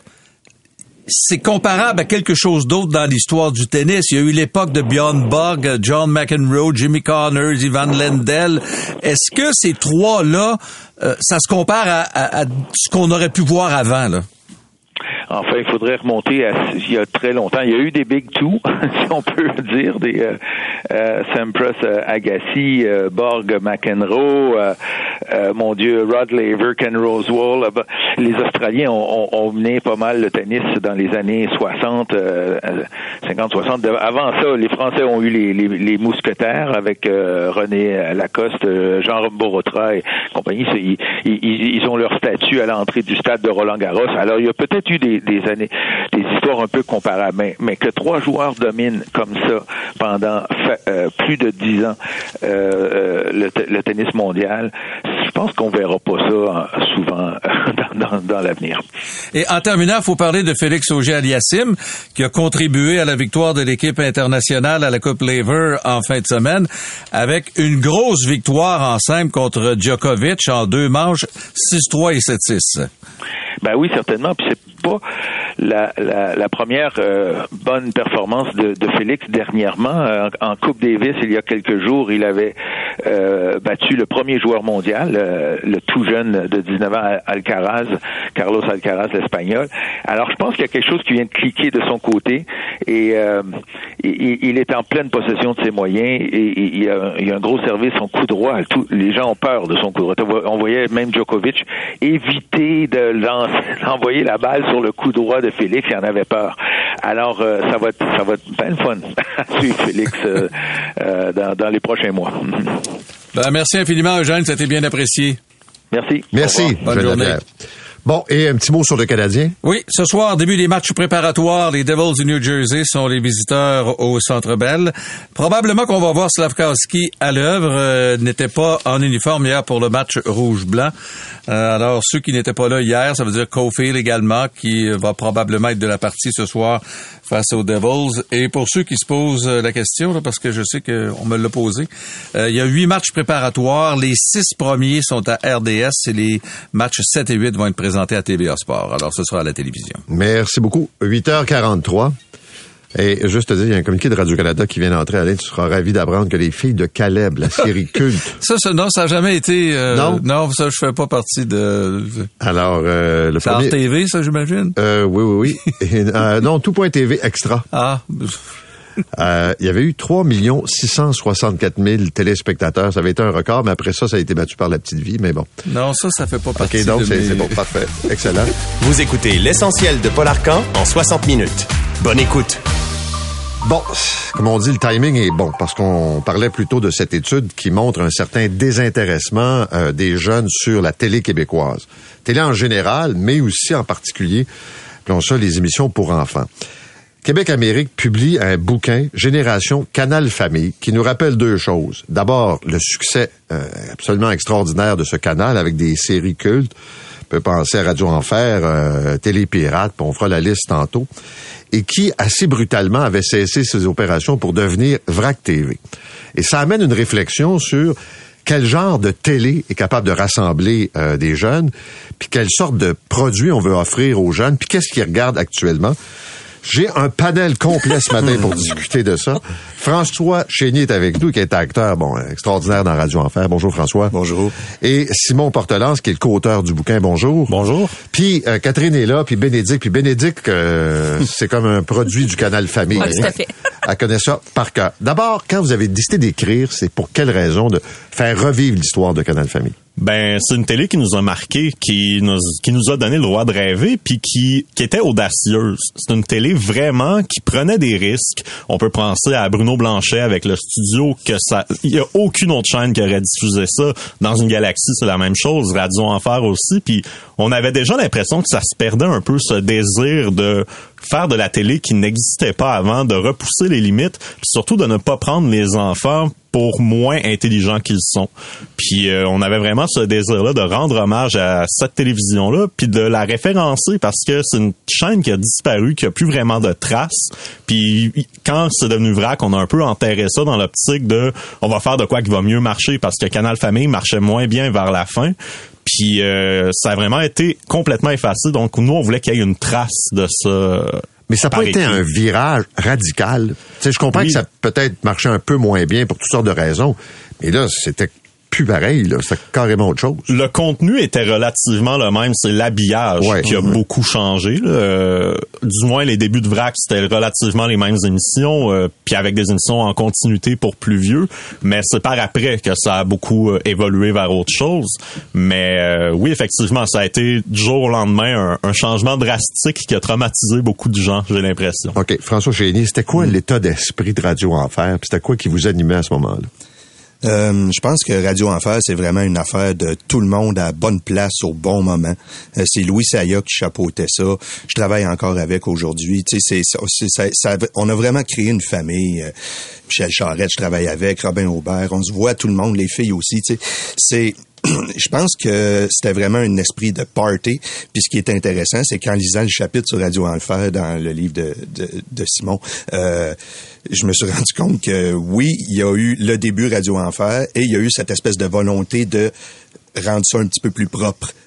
c'est comparable à quelque chose d'autre dans l'histoire du tennis? Il y a eu l'époque de Bjorn Borg, John McEnroe, Jimmy Connors, Ivan Lendl. Est-ce que ces trois-là, euh, ça se compare à, à, à ce qu'on aurait pu voir avant, là? Enfin, il faudrait remonter à il y a très longtemps. Il y a eu des Big Two, si on peut dire, des euh, euh, Sampras, euh, Agassi, euh, Borg, McEnroe, euh, euh, mon Dieu, Rod Laver, Ken Rosewall. Euh, les Australiens ont, ont, ont mené pas mal le tennis dans les années soixante, euh, cinquante, soixante. Avant ça, les Français ont eu les, les, les mousquetaires avec euh, René Lacoste, euh, Jean Borotra et compagnie. Ils, ils, ils ont leur statut à l'entrée du stade de Roland-Garros. Alors, il y a peut-être eu des des années, des histoires un peu comparables, mais, mais que trois joueurs dominent comme ça pendant euh, plus de dix ans euh, le, le tennis mondial, je pense qu'on verra pas ça souvent dans, dans, dans l'avenir. Et en terminant, il faut parler de Félix Auger-Aliassime, qui a contribué à la victoire de l'équipe internationale à la Coupe Laver en fin de semaine, avec une grosse victoire en simple contre Djokovic en deux manches, six trois et sept six. Ben oui, certainement. Puis c'est pas la, la, la première euh, bonne performance de, de Félix dernièrement. Euh, en, en Coupe Davis, il y a quelques jours, il avait euh, battu le premier joueur mondial, euh, le tout jeune de dix-neuf ans, Alcaraz, Carlos Alcaraz, l'Espagnol. Alors, je pense qu'il y a quelque chose qui vient de cliquer de son côté et euh, il, il est en pleine possession de ses moyens et, et il, a, il a un gros service, son coup droit. Tout, les gens ont peur de son coup droit. On voyait même Djokovic éviter de lancer, d'envoyer la balle sur le coup droit de Félix, il en avait peur. Alors, euh, ça va être, ça va être bien le fun à suivre Félix euh, euh, dans, dans les prochains mois. Ben, merci infiniment, Eugène, c'était bien apprécié. Merci. Merci. Bonne journée. Bon, et un petit mot sur le Canadien? Oui, ce soir, début des matchs préparatoires, les Devils du New Jersey sont les visiteurs au Centre Bell. Probablement qu'on va voir Slafkowski à l'œuvre. Euh, n'était pas en uniforme hier pour le match rouge-blanc. Euh, alors, ceux qui n'étaient pas là hier, ça veut dire Caulfield également, qui va probablement être de la partie ce soir face aux Devils. Et pour ceux qui se posent la question, là, parce que je sais qu'on me l'a posé, euh, il y a huit matchs préparatoires. Les six premiers sont à R D S et les matchs sept et huit vont être présentés à T V A Sport. Alors, ce sera à la télévision. Merci beaucoup. huit heures quarante-trois. Et juste te dire, il y a un communiqué de Radio-Canada qui vient d'entrer. Alain, tu seras ravi d'apprendre que les filles de Caleb, la série culte... ça, ça, non, ça n'a jamais été... Euh, non? Non, ça, je fais pas partie de... Alors, euh, le c'est premier... C'est T V, ça, j'imagine? Euh, oui, oui, oui. Et, euh, non, tout.tv extra. Ah... Euh, il y avait eu trois millions six cent soixante-quatre mille téléspectateurs. Ça avait été un record, mais après ça, ça a été battu par La Petite Vie, mais bon. Non, ça, ça fait pas partie OK, donc de c'est, mes... c'est bon, parfait. Excellent. Vous écoutez l'essentiel de Paul Arcan en soixante minutes. Bonne écoute. Bon, comme on dit, le timing est bon, parce qu'on parlait plutôt de cette étude qui montre un certain désintéressement euh, des jeunes sur la télé québécoise. Télé en général, mais aussi en particulier, appelons ça les émissions pour enfants. Québec Amérique publie un bouquin, Génération Canal Famille, qui nous rappelle deux choses. D'abord, le succès euh, absolument extraordinaire de ce canal avec des séries cultes. On peut penser à Radio Enfer, euh, Télé Pirate, puis on fera la liste tantôt. Et qui, assez brutalement, avait cessé ses opérations pour devenir Vrac T V. Et ça amène une réflexion sur quel genre de télé est capable de rassembler euh, des jeunes, puis quelle sorte de produits on veut offrir aux jeunes, puis qu'est-ce qu'ils regardent actuellement. J'ai un panel complet ce matin pour discuter de ça. François Chénier est avec nous, qui est acteur, bon, extraordinaire dans Radio Enfer. Bonjour François. Bonjour. Et Simon Portelance, qui est le co-auteur du bouquin. Bonjour. Bonjour. Puis euh, Catherine est là, puis Bénédicte. Puis Bénédicte, euh, c'est comme un produit du Canal Famille. Oui, tout à fait. Elle connaît ça par cœur. D'abord, quand vous avez décidé d'écrire, c'est pour quelle raison de faire revivre l'histoire de Canal Famille? Ben, c'est une télé qui nous a marqué, qui nous, qui nous a donné le droit de rêver, puis qui, qui était audacieuse. C'est une télé vraiment qui prenait des risques. On peut penser à Bruno Blanchet avec le studio, que ça, il y a aucune autre chaîne qui aurait diffusé ça. Dans une galaxie, c'est la même chose. Radio Enfer aussi. Puis on avait déjà l'impression que ça se perdait un peu, ce désir de faire de la télé qui n'existait pas avant, de repousser les limites, puis surtout de ne pas prendre les enfants pour moins intelligents qu'ils sont. Puis euh, on avait vraiment ce désir-là de rendre hommage à cette télévision-là, puis de la référencer parce que c'est une chaîne qui a disparu, qui a plus vraiment de traces. Puis quand c'est devenu vrac, on a un peu enterré ça dans l'optique de on va faire de quoi qui va mieux marcher parce que Canal Famille marchait moins bien vers la fin. Puis euh, ça a vraiment été complètement effacé. Donc nous, on voulait qu'il y ait une trace de ça. Mais ça n'a pas été un virage radical. Tu sais, je comprends oui. que ça peut-être marchait un peu moins bien pour toutes sortes de raisons. Mais là, c'était plus pareil, là. C'était carrément autre chose. Le contenu était relativement le même. C'est l'habillage ouais. qui a mmh. beaucoup changé. Euh, du moins, les débuts de Vrac, c'était relativement les mêmes émissions, euh, puis avec des émissions en continuité pour plus vieux. Mais c'est par après que ça a beaucoup euh, évolué vers autre chose. Mais euh, oui, effectivement, ça a été du jour au lendemain un, un changement drastique qui a traumatisé beaucoup de gens, j'ai l'impression. OK. François Chénier, c'était quoi mmh. l'état d'esprit de Radio Enfer? Puis c'était quoi qui vous animait à ce moment-là? Euh, je pense que Radio Enfer, c'est vraiment une affaire de tout le monde à bonne place au bon moment. Euh, c'est Louis Saya qui chapeautait ça. Je travaille encore avec aujourd'hui. Tu sais, c'est, c'est, ça, ça, on a vraiment créé une famille. Euh, Michel Charette, je travaille avec, Robin Aubert. On se voit tout le monde, les filles aussi. Tu sais, c'est je pense que c'était vraiment un esprit de party. Puis ce qui est intéressant, c'est qu'en lisant le chapitre sur Radio Enfer dans le livre de, de, de Simon, euh, je me suis rendu compte que oui, il y a eu le début Radio Enfer et il y a eu cette espèce de volonté de rendre ça un petit peu plus propre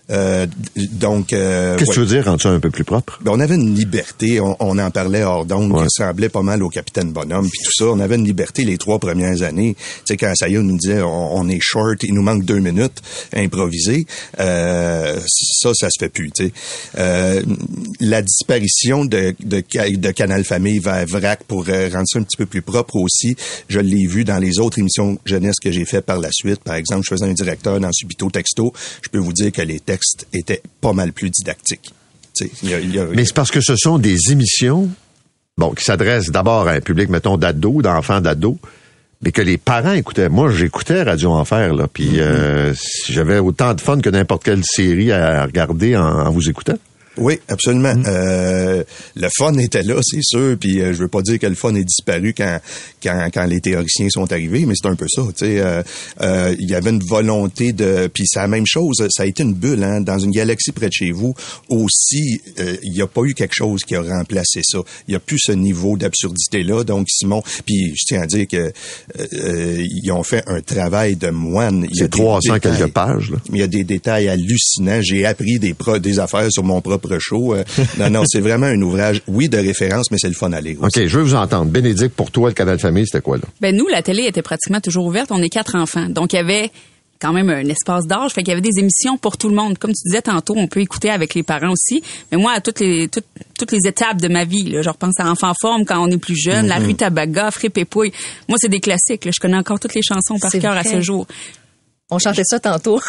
Euh, donc, euh, qu'est-ce ouais. que tu veux dire rendre ça un peu plus propre? Ben, on avait une liberté, on, on en parlait hors d'onde, ouais. qui ressemblait pas mal au Capitaine Bonhomme, puis tout ça. On avait une liberté les trois premières années. Tu sais, quand Saya nous disait, on, on est short, il nous manque deux minutes à improviser, euh, ça, ça se fait plus. Tu sais, euh, la disparition de, de, de Canal Famille vers V R A C pour euh, rendre ça un petit peu plus propre aussi, je l'ai vu dans les autres émissions jeunesse que j'ai fait par la suite. Par exemple, je faisais un directeur dans Subito Texto. Je peux vous dire que les textes étaient pas mal plus didactiques. Il y a, il y a, Mais c'est parce que ce sont des émissions, bon, qui s'adressent d'abord à un public, mettons, d'ados, d'enfants d'ados, mais que les parents écoutaient. Moi, j'écoutais Radio Enfer, là, puis mm-hmm. euh, j'avais autant de fun que n'importe quelle série à regarder en, en vous écoutant. Oui, absolument. Mmh. Euh, le fun était là, c'est sûr. Puis euh, je veux pas dire que le fun est disparu quand quand, quand les théoriciens sont arrivés, mais c'est un peu ça. Tu sais, il euh, euh, y avait une volonté de. Puis c'est la même chose. Ça a été une bulle, hein, dans une galaxie près de chez vous. Aussi, il euh, y a pas eu quelque chose qui a remplacé ça. Il y a plus ce niveau d'absurdité là. Donc Simon, puis je tiens à dire que euh, ils ont fait un travail de moine. C'est trois cents quelques pages. Là. Il y a des détails hallucinants. J'ai appris des pro- des affaires sur mon propre show. Euh, non, non, c'est vraiment un ouvrage, oui, de référence, mais c'est le fun à lire aussi. OK, je veux vous entendre. Bénédicte, pour toi, le Canal Famille, c'était quoi, là? Ben, nous, la télé était pratiquement toujours ouverte. On est quatre enfants. Donc, il y avait quand même un espace d'âge. Fait qu'il y avait des émissions pour tout le monde. Comme tu disais tantôt, on peut écouter avec les parents aussi. Mais moi, à toutes les, toutes, toutes les étapes de ma vie, là, je repense à Enfant Forme quand on est plus jeune, mm-hmm. La Rue Tabaga, Frippe et Pouille. Moi, c'est des classiques, là. Je connais encore toutes les chansons par cœur à ce jour. On chantait ça tantôt.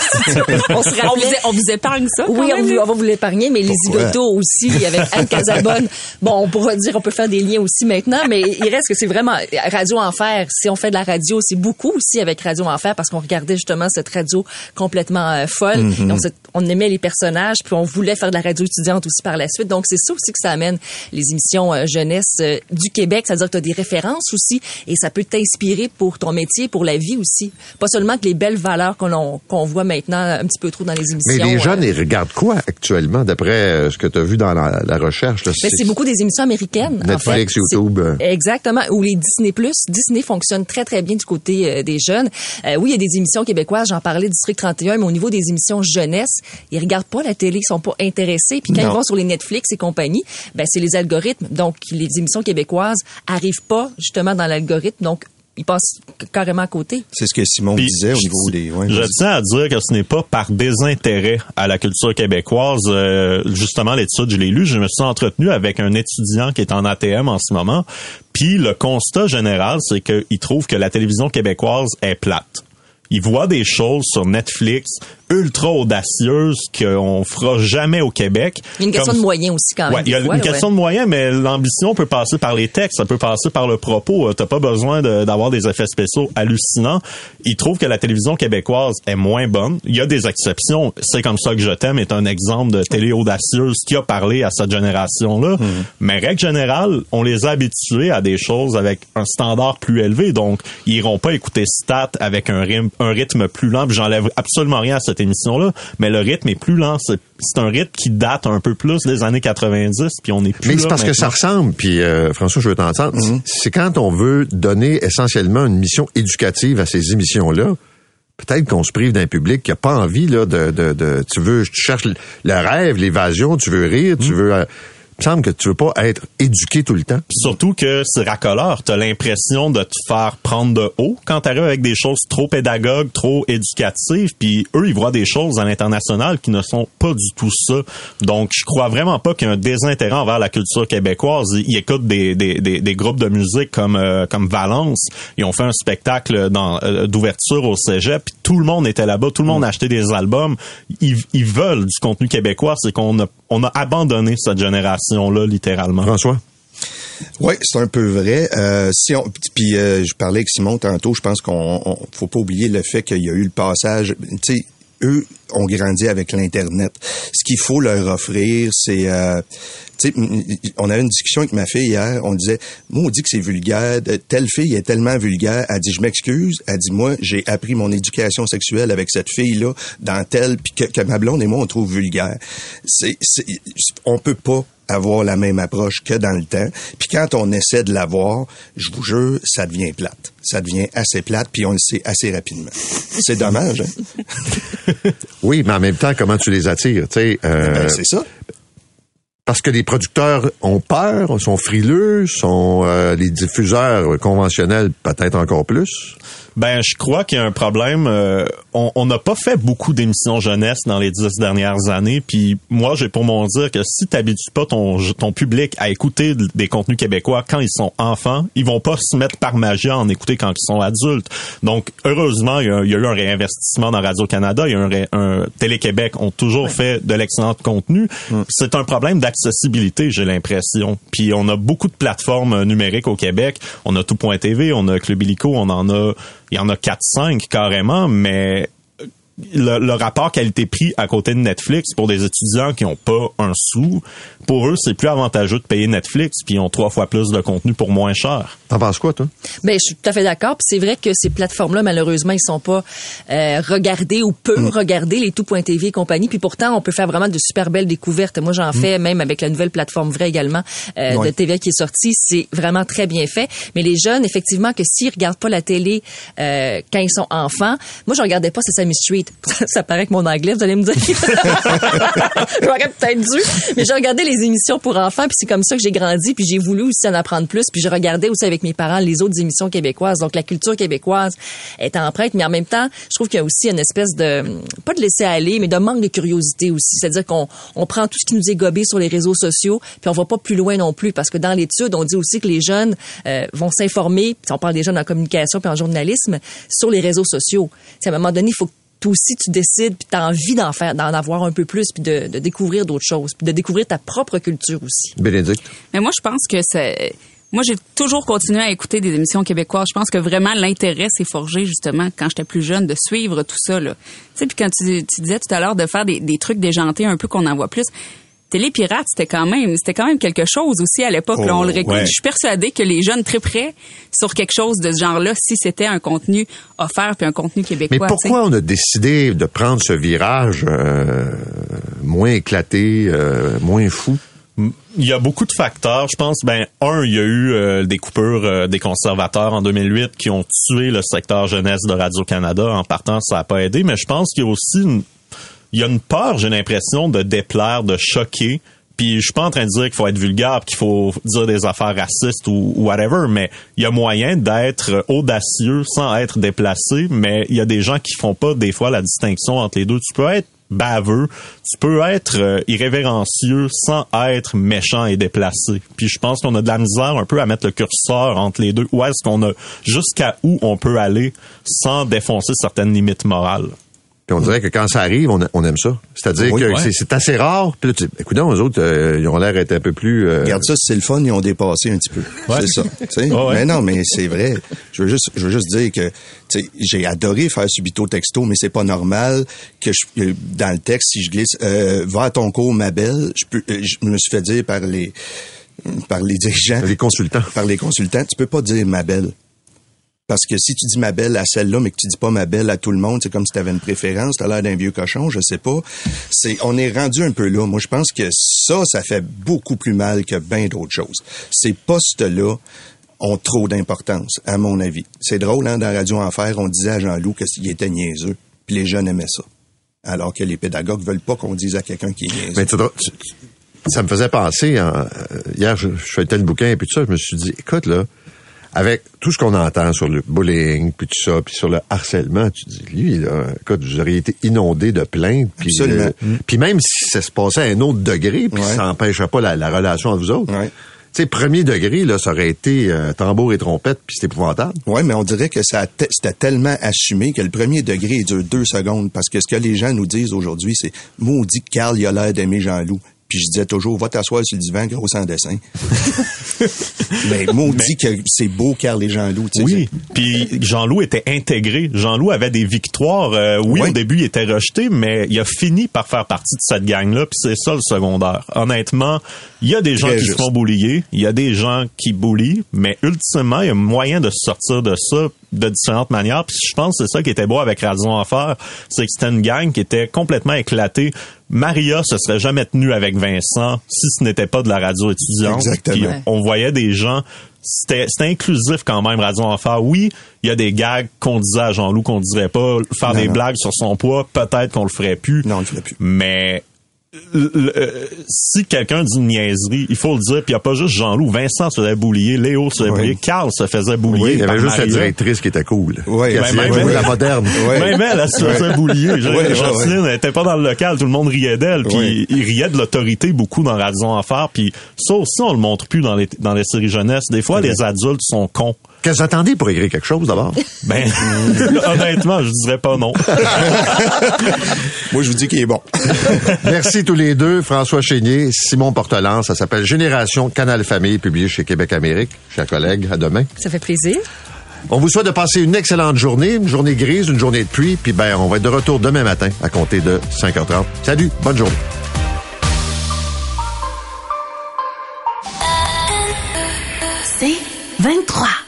on se rappelait. On vous, on vous épargne ça? Oui, on, vous, on va vous l'épargner, mais Pourquoi? Les zigotos aussi, avec Anne Casabonne. Bon, on pourrait dire, on peut faire des liens aussi maintenant, mais il reste que c'est vraiment Radio Enfer. Si on fait de la radio, c'est beaucoup aussi avec Radio Enfer parce qu'on regardait justement cette radio complètement euh, folle. Mm-hmm. On, on aimait les personnages, puis on voulait faire de la radio étudiante aussi par la suite. Donc, c'est ça aussi que ça amène les émissions euh, jeunesse euh, du Québec. C'est-à-dire que tu as des références aussi et ça peut t'inspirer pour ton métier, pour la vie aussi. Pas seulement que les belles valeurs qu'on, qu'on voit maintenant un petit peu trop dans les émissions. Mais les jeunes, euh, ils regardent quoi actuellement, d'après euh, ce que tu as vu dans la, la recherche? Là, c'est, c'est beaucoup des émissions américaines. Netflix, en fait. YouTube. C'est, exactement. Ou les Disney plus. Disney fonctionne très, très bien du côté euh, des jeunes. Euh, oui, il y a des émissions québécoises. J'en parlais, District trente et un, mais au niveau des émissions jeunesse, ils regardent pas la télé, ils sont pas intéressés. Puis quand non. ils vont sur les Netflix et compagnie, ben c'est les algorithmes. Donc, les émissions québécoises arrivent pas justement dans l'algorithme. Donc, il passe carrément à côté. C'est ce que Simon Puis, disait au niveau des... Ouais, je tiens à dire que ce n'est pas par désintérêt à la culture québécoise. Euh, justement, l'étude, je l'ai lu, je me suis entretenu avec un étudiant qui est en A T M en ce moment. Puis le constat général, c'est qu'il trouve que la télévision québécoise est plate. Il voit des choses sur Netflix ultra audacieuses qu'on fera jamais au Québec. Il y a une question Comme... de moyens aussi quand même. Ouais, il y a fois, une question ouais. de moyens, mais l'ambition peut passer par les textes, ça peut passer par le propos. T'as pas besoin de, d'avoir des effets spéciaux hallucinants. Il trouve que la télévision québécoise est moins bonne. Il y a des exceptions. C'est comme ça que je t'aime est un exemple de télé audacieuse qui a parlé à cette génération-là. Mmh. Mais règle générale, on les a habitués à des choses avec un standard plus élevé. Donc, ils iront pas écouter Stat avec un rythme, un rythme plus lent. Puis j'enlève absolument rien à cette émission-là, mais le rythme est plus lent. C'est, c'est un rythme qui date un peu plus des années quatre-vingt-dix, puis on est plus Mais là c'est parce maintenant. que ça ressemble, puis euh, François, je veux t'entendre, mm-hmm. c'est quand on veut donner essentiellement une mission éducative à ces émissions-là, peut-être qu'on se prive d'un public qui a pas envie là de, de, de tu veux, tu cherches le rêve, l'évasion, tu veux rire, mm-hmm. tu veux... Euh, il me semble que tu veux pas être éduqué tout le temps. Surtout que c'est racoleur. T'as l'impression de te faire prendre de haut quand t'arrives avec des choses trop pédagogues, trop éducatives, puis eux, ils voient des choses à l'international qui ne sont pas du tout ça. Donc, je crois vraiment pas qu'il y a un désintérêt envers la culture québécoise. Ils écoutent des, des, des, des groupes de musique comme, euh, comme Valence. Ils ont fait un spectacle dans, euh, d'ouverture au cégep, puis tout le monde était là-bas, tout le monde a acheté des albums. Ils, ils veulent du contenu québécois, c'est qu'on a, on a abandonné cette génération là littéralement. François? Oui, c'est un peu vrai. Euh, si on, puis euh, je parlais avec Simon tantôt, je pense qu'on on, faut pas oublier le fait qu'il y a eu le passage, tu sais, eux ont grandi avec l'Internet. Ce qu'il faut leur offrir, c'est... Euh, tu sais, on avait une discussion avec ma fille hier, on disait, moi, on dit que c'est vulgaire, telle fille est tellement vulgaire, elle dit, je m'excuse, elle dit, moi, j'ai appris mon éducation sexuelle avec cette fille-là, dans telle, puis que, que ma blonde et moi, on trouve vulgaire. C'est, c'est, on peut pas avoir la même approche que dans le temps. Puis quand on essaie de l'avoir, je vous jure, ça devient plate. Ça devient assez plate, puis on le sait assez rapidement. C'est dommage, hein? Oui, mais en même temps, comment tu les attires, tu sais? Euh, ben, c'est ça. Parce que les producteurs ont peur, sont frileux, sont euh, les diffuseurs conventionnels peut-être encore plus. Ben, je crois qu'il y a un problème. Euh, on n'a pas fait beaucoup d'émissions jeunesse dans les dix dernières années. Puis moi, j'ai pour mon dire que si t'habitues pas ton ton public à écouter des contenus québécois quand ils sont enfants, ils vont pas se mettre par magie à en écouter quand ils sont adultes. Donc, heureusement, il y a, il y a eu un réinvestissement dans Radio-Canada. Il y a un, ré, un Télé-Québec ont toujours ouais. fait de l'excellent contenu. Mm. C'est un problème d'accessibilité, j'ai l'impression. Puis on a beaucoup de plateformes numériques au Québec. On a tout point T V, on a Club Illico, on en a... Il y en a quatre cinq carrément, mais le, le rapport qualité-prix à côté de Netflix pour des étudiants qui ont pas un sou, pour eux, c'est plus avantageux de payer Netflix, puis ils ont trois fois plus de contenu pour moins cher. T'en penses quoi, toi? Ben, je suis tout à fait d'accord. Puis c'est vrai que ces plateformes-là, malheureusement, ils sont pas euh, regardées ou peu mm. regardées, les tout point T V et compagnie. Puis pourtant, on peut faire vraiment de super belles découvertes. Moi, j'en mm. fais même avec la nouvelle plateforme Vrai également euh, ouais. de T V A qui est sortie. C'est vraiment très bien fait. Mais les jeunes, effectivement, que s'ils regardent pas la télé euh, quand ils sont enfants, moi, je regardais pas Sesame Street. Ça paraît que mon anglais, vous allez me dire. J'aurais peut-être dû. Mais j'ai regardé les émissions pour enfants, puis c'est comme ça que j'ai grandi, puis j'ai voulu aussi en apprendre plus, puis je regardais aussi avec mes parents les autres émissions québécoises. Donc la culture québécoise est empreinte, mais en même temps, je trouve qu'il y a aussi une espèce de, pas de laisser aller, mais de manque de curiosité aussi. C'est-à-dire qu'on on prend tout ce qui nous est gobé sur les réseaux sociaux, puis on va pas plus loin non plus, parce que dans l'étude, on dit aussi que les jeunes euh, vont s'informer, puis on parle des jeunes en communication puis en journalisme, sur les réseaux sociaux. T'sais, à un moment donné, il faut toi aussi tu décides puis tu as envie d'en faire d'en avoir un peu plus puis de, de découvrir d'autres choses puis de découvrir ta propre culture aussi. Bénédicte. Mais moi je pense que c'est moi j'ai toujours continué à écouter des émissions québécoises. Je pense que vraiment l'intérêt s'est forgé justement quand j'étais plus jeune de suivre tout ça là. Tu sais puis quand tu, tu disais tout à l'heure de faire des, des trucs déjantés un peu qu'on en voit plus. Télépirate, c'était quand même, c'était quand même quelque chose aussi à l'époque. Oh, là, on le réécoute. Ouais. Je suis persuadée que les jeunes triperaient sur quelque chose de ce genre-là si c'était un contenu offert puis un contenu québécois. Mais pourquoi t'sais? On a décidé de prendre ce virage euh, moins éclaté, euh, moins fou? Il y a beaucoup de facteurs. Je pense, ben, un, il y a eu euh, des coupures euh, des conservateurs en deux mille huit qui ont tué le secteur jeunesse de Radio-Canada. En partant, ça n'a pas aidé. Mais je pense qu'il y a aussi une Il y a une peur, j'ai l'impression, de déplaire, de choquer. Puis je suis pas en train de dire qu'il faut être vulgaire, qu'il faut dire des affaires racistes ou, ou whatever, mais il y a moyen d'être audacieux sans être déplacé. Mais il y a des gens qui font pas des fois la distinction entre les deux. Tu peux être baveux, tu peux être euh, irrévérencieux sans être méchant et déplacé. Puis je pense qu'on a de la misère un peu à mettre le curseur entre les deux. Où est-ce qu'on a jusqu'à où on peut aller sans défoncer certaines limites morales? Puis on dirait que quand ça arrive, on, on aime ça. C'est-à-dire oui, que ouais. c'est, c'est assez rare. Puis là, tu, écoute, eux autres, euh, ils ont l'air d'être un peu plus... Euh... Regarde ça, c'est le fun, ils ont dépassé un petit peu. Ouais. C'est ça. Tu sais. Ouais, ouais. Mais non, mais c'est vrai. Je veux juste, je veux juste dire que tu sais, j'ai adoré faire subito texto, mais c'est pas normal que je, dans le texte, si je glisse euh, « Va à ton cours, ma belle », je, peux, je me suis fait dire par les par les dirigeants... Les consultants. Par les consultants. Tu peux pas dire « ma belle ». Parce que si tu dis ma belle à celle-là, mais que tu dis pas ma belle à tout le monde, c'est comme si tu avais une préférence, t'as l'air d'un vieux cochon, je sais pas. C'est, on est rendu un peu là. Moi, je pense que ça, ça fait beaucoup plus mal que bien d'autres choses. Ces postes-là ont trop d'importance, à mon avis. C'est drôle, hein, dans Radio Enfer, on disait à Jean-Loup qu'il était niaiseux, puis les jeunes aimaient ça. Alors que les pédagogues veulent pas qu'on dise à quelqu'un qui est niaiseux. Mais tu, tu, ça me faisait penser, hein, hier, je, je feuilletais le bouquin et puis tout ça, je me suis dit, écoute, là, avec tout ce qu'on entend sur le bullying, puis tout ça, puis sur le harcèlement, tu dis, lui, là, écoute, vous auriez été inondé de plaintes. Puis, euh, puis même si ça se passait à un autre degré, puis ouais. ça n'empêchait pas la, la relation entre vous autres. Ouais. Tu sais, premier degré, là, ça aurait été euh, tambour et trompette, puis c'est épouvantable. Oui, mais on dirait que ça te, c'était tellement assumé que le premier degré dure deux secondes, parce que ce que les gens nous disent aujourd'hui, c'est « Maudit que Carl, il a l'air d'aimer Jean-Loup ». Puis je disais toujours, va t'asseoir sur le divan, gros sans dessin. Mais maudit mais... que c'est beau, Carl et Jean-Loup. Tu sais, oui, puis Jean-Loup était intégré. Jean-Loup avait des victoires. Euh, oui, oui, au début, il était rejeté, mais il a fini par faire partie de cette gang-là, puis c'est ça le secondaire. Honnêtement, il y a des gens Très qui juste. se font boulier, il y a des gens qui boulient, mais ultimement, il y a moyen de sortir de ça de différentes manières. Puis je pense que c'est ça qui était beau avec Radio Enfer, c'est que c'était une gang qui était complètement éclatée. Maria se serait jamais tenue avec Vincent si ce n'était pas de la radio étudiante. Exactement. Puis on voyait des gens, c'était, c'était inclusif quand même, Radio Enfer. Oui, il y a des gags qu'on disait à Jean-Loup qu'on dirait pas, faire non, des non. blagues sur son poids, peut-être qu'on le ferait plus. Non, on le ferait plus. Mais Le, le, si quelqu'un dit une niaiserie, il faut le dire. Puis il n'y a pas juste Jean-Loup. Vincent se faisait boulier, Léo se faisait oui. boulier, Carl se faisait boulier. Oui, il y avait juste Maria. la directrice qui était cool. Oui, qui même, même la moderne. Oui. Même elle, elle se faisait boulier. Oui, Jocelyne, oui. elle était pas dans le local, tout le monde riait d'elle. Puis oui. il riait de l'autorité beaucoup dans Radio Enfer. Puis ça aussi, on le montre plus dans les, dans les séries jeunesse. Des fois, oui. les adultes sont cons. Qu'est-ce que vous attendez pour écrire quelque chose, d'abord? Ben, honnêtement, je dirais pas non. Moi, je vous dis qu'il est bon. Merci tous les deux. François Chénier, Simon Portelan. Ça s'appelle Génération Canal Famille, publié chez Québec Amérique. Chers collègues, à demain. Ça fait plaisir. On vous souhaite de passer une excellente journée, une journée grise, une journée de pluie. Puis ben, on va être de retour demain matin à compter de cinq heures trente. Salut, bonne journée. C'est vingt-trois.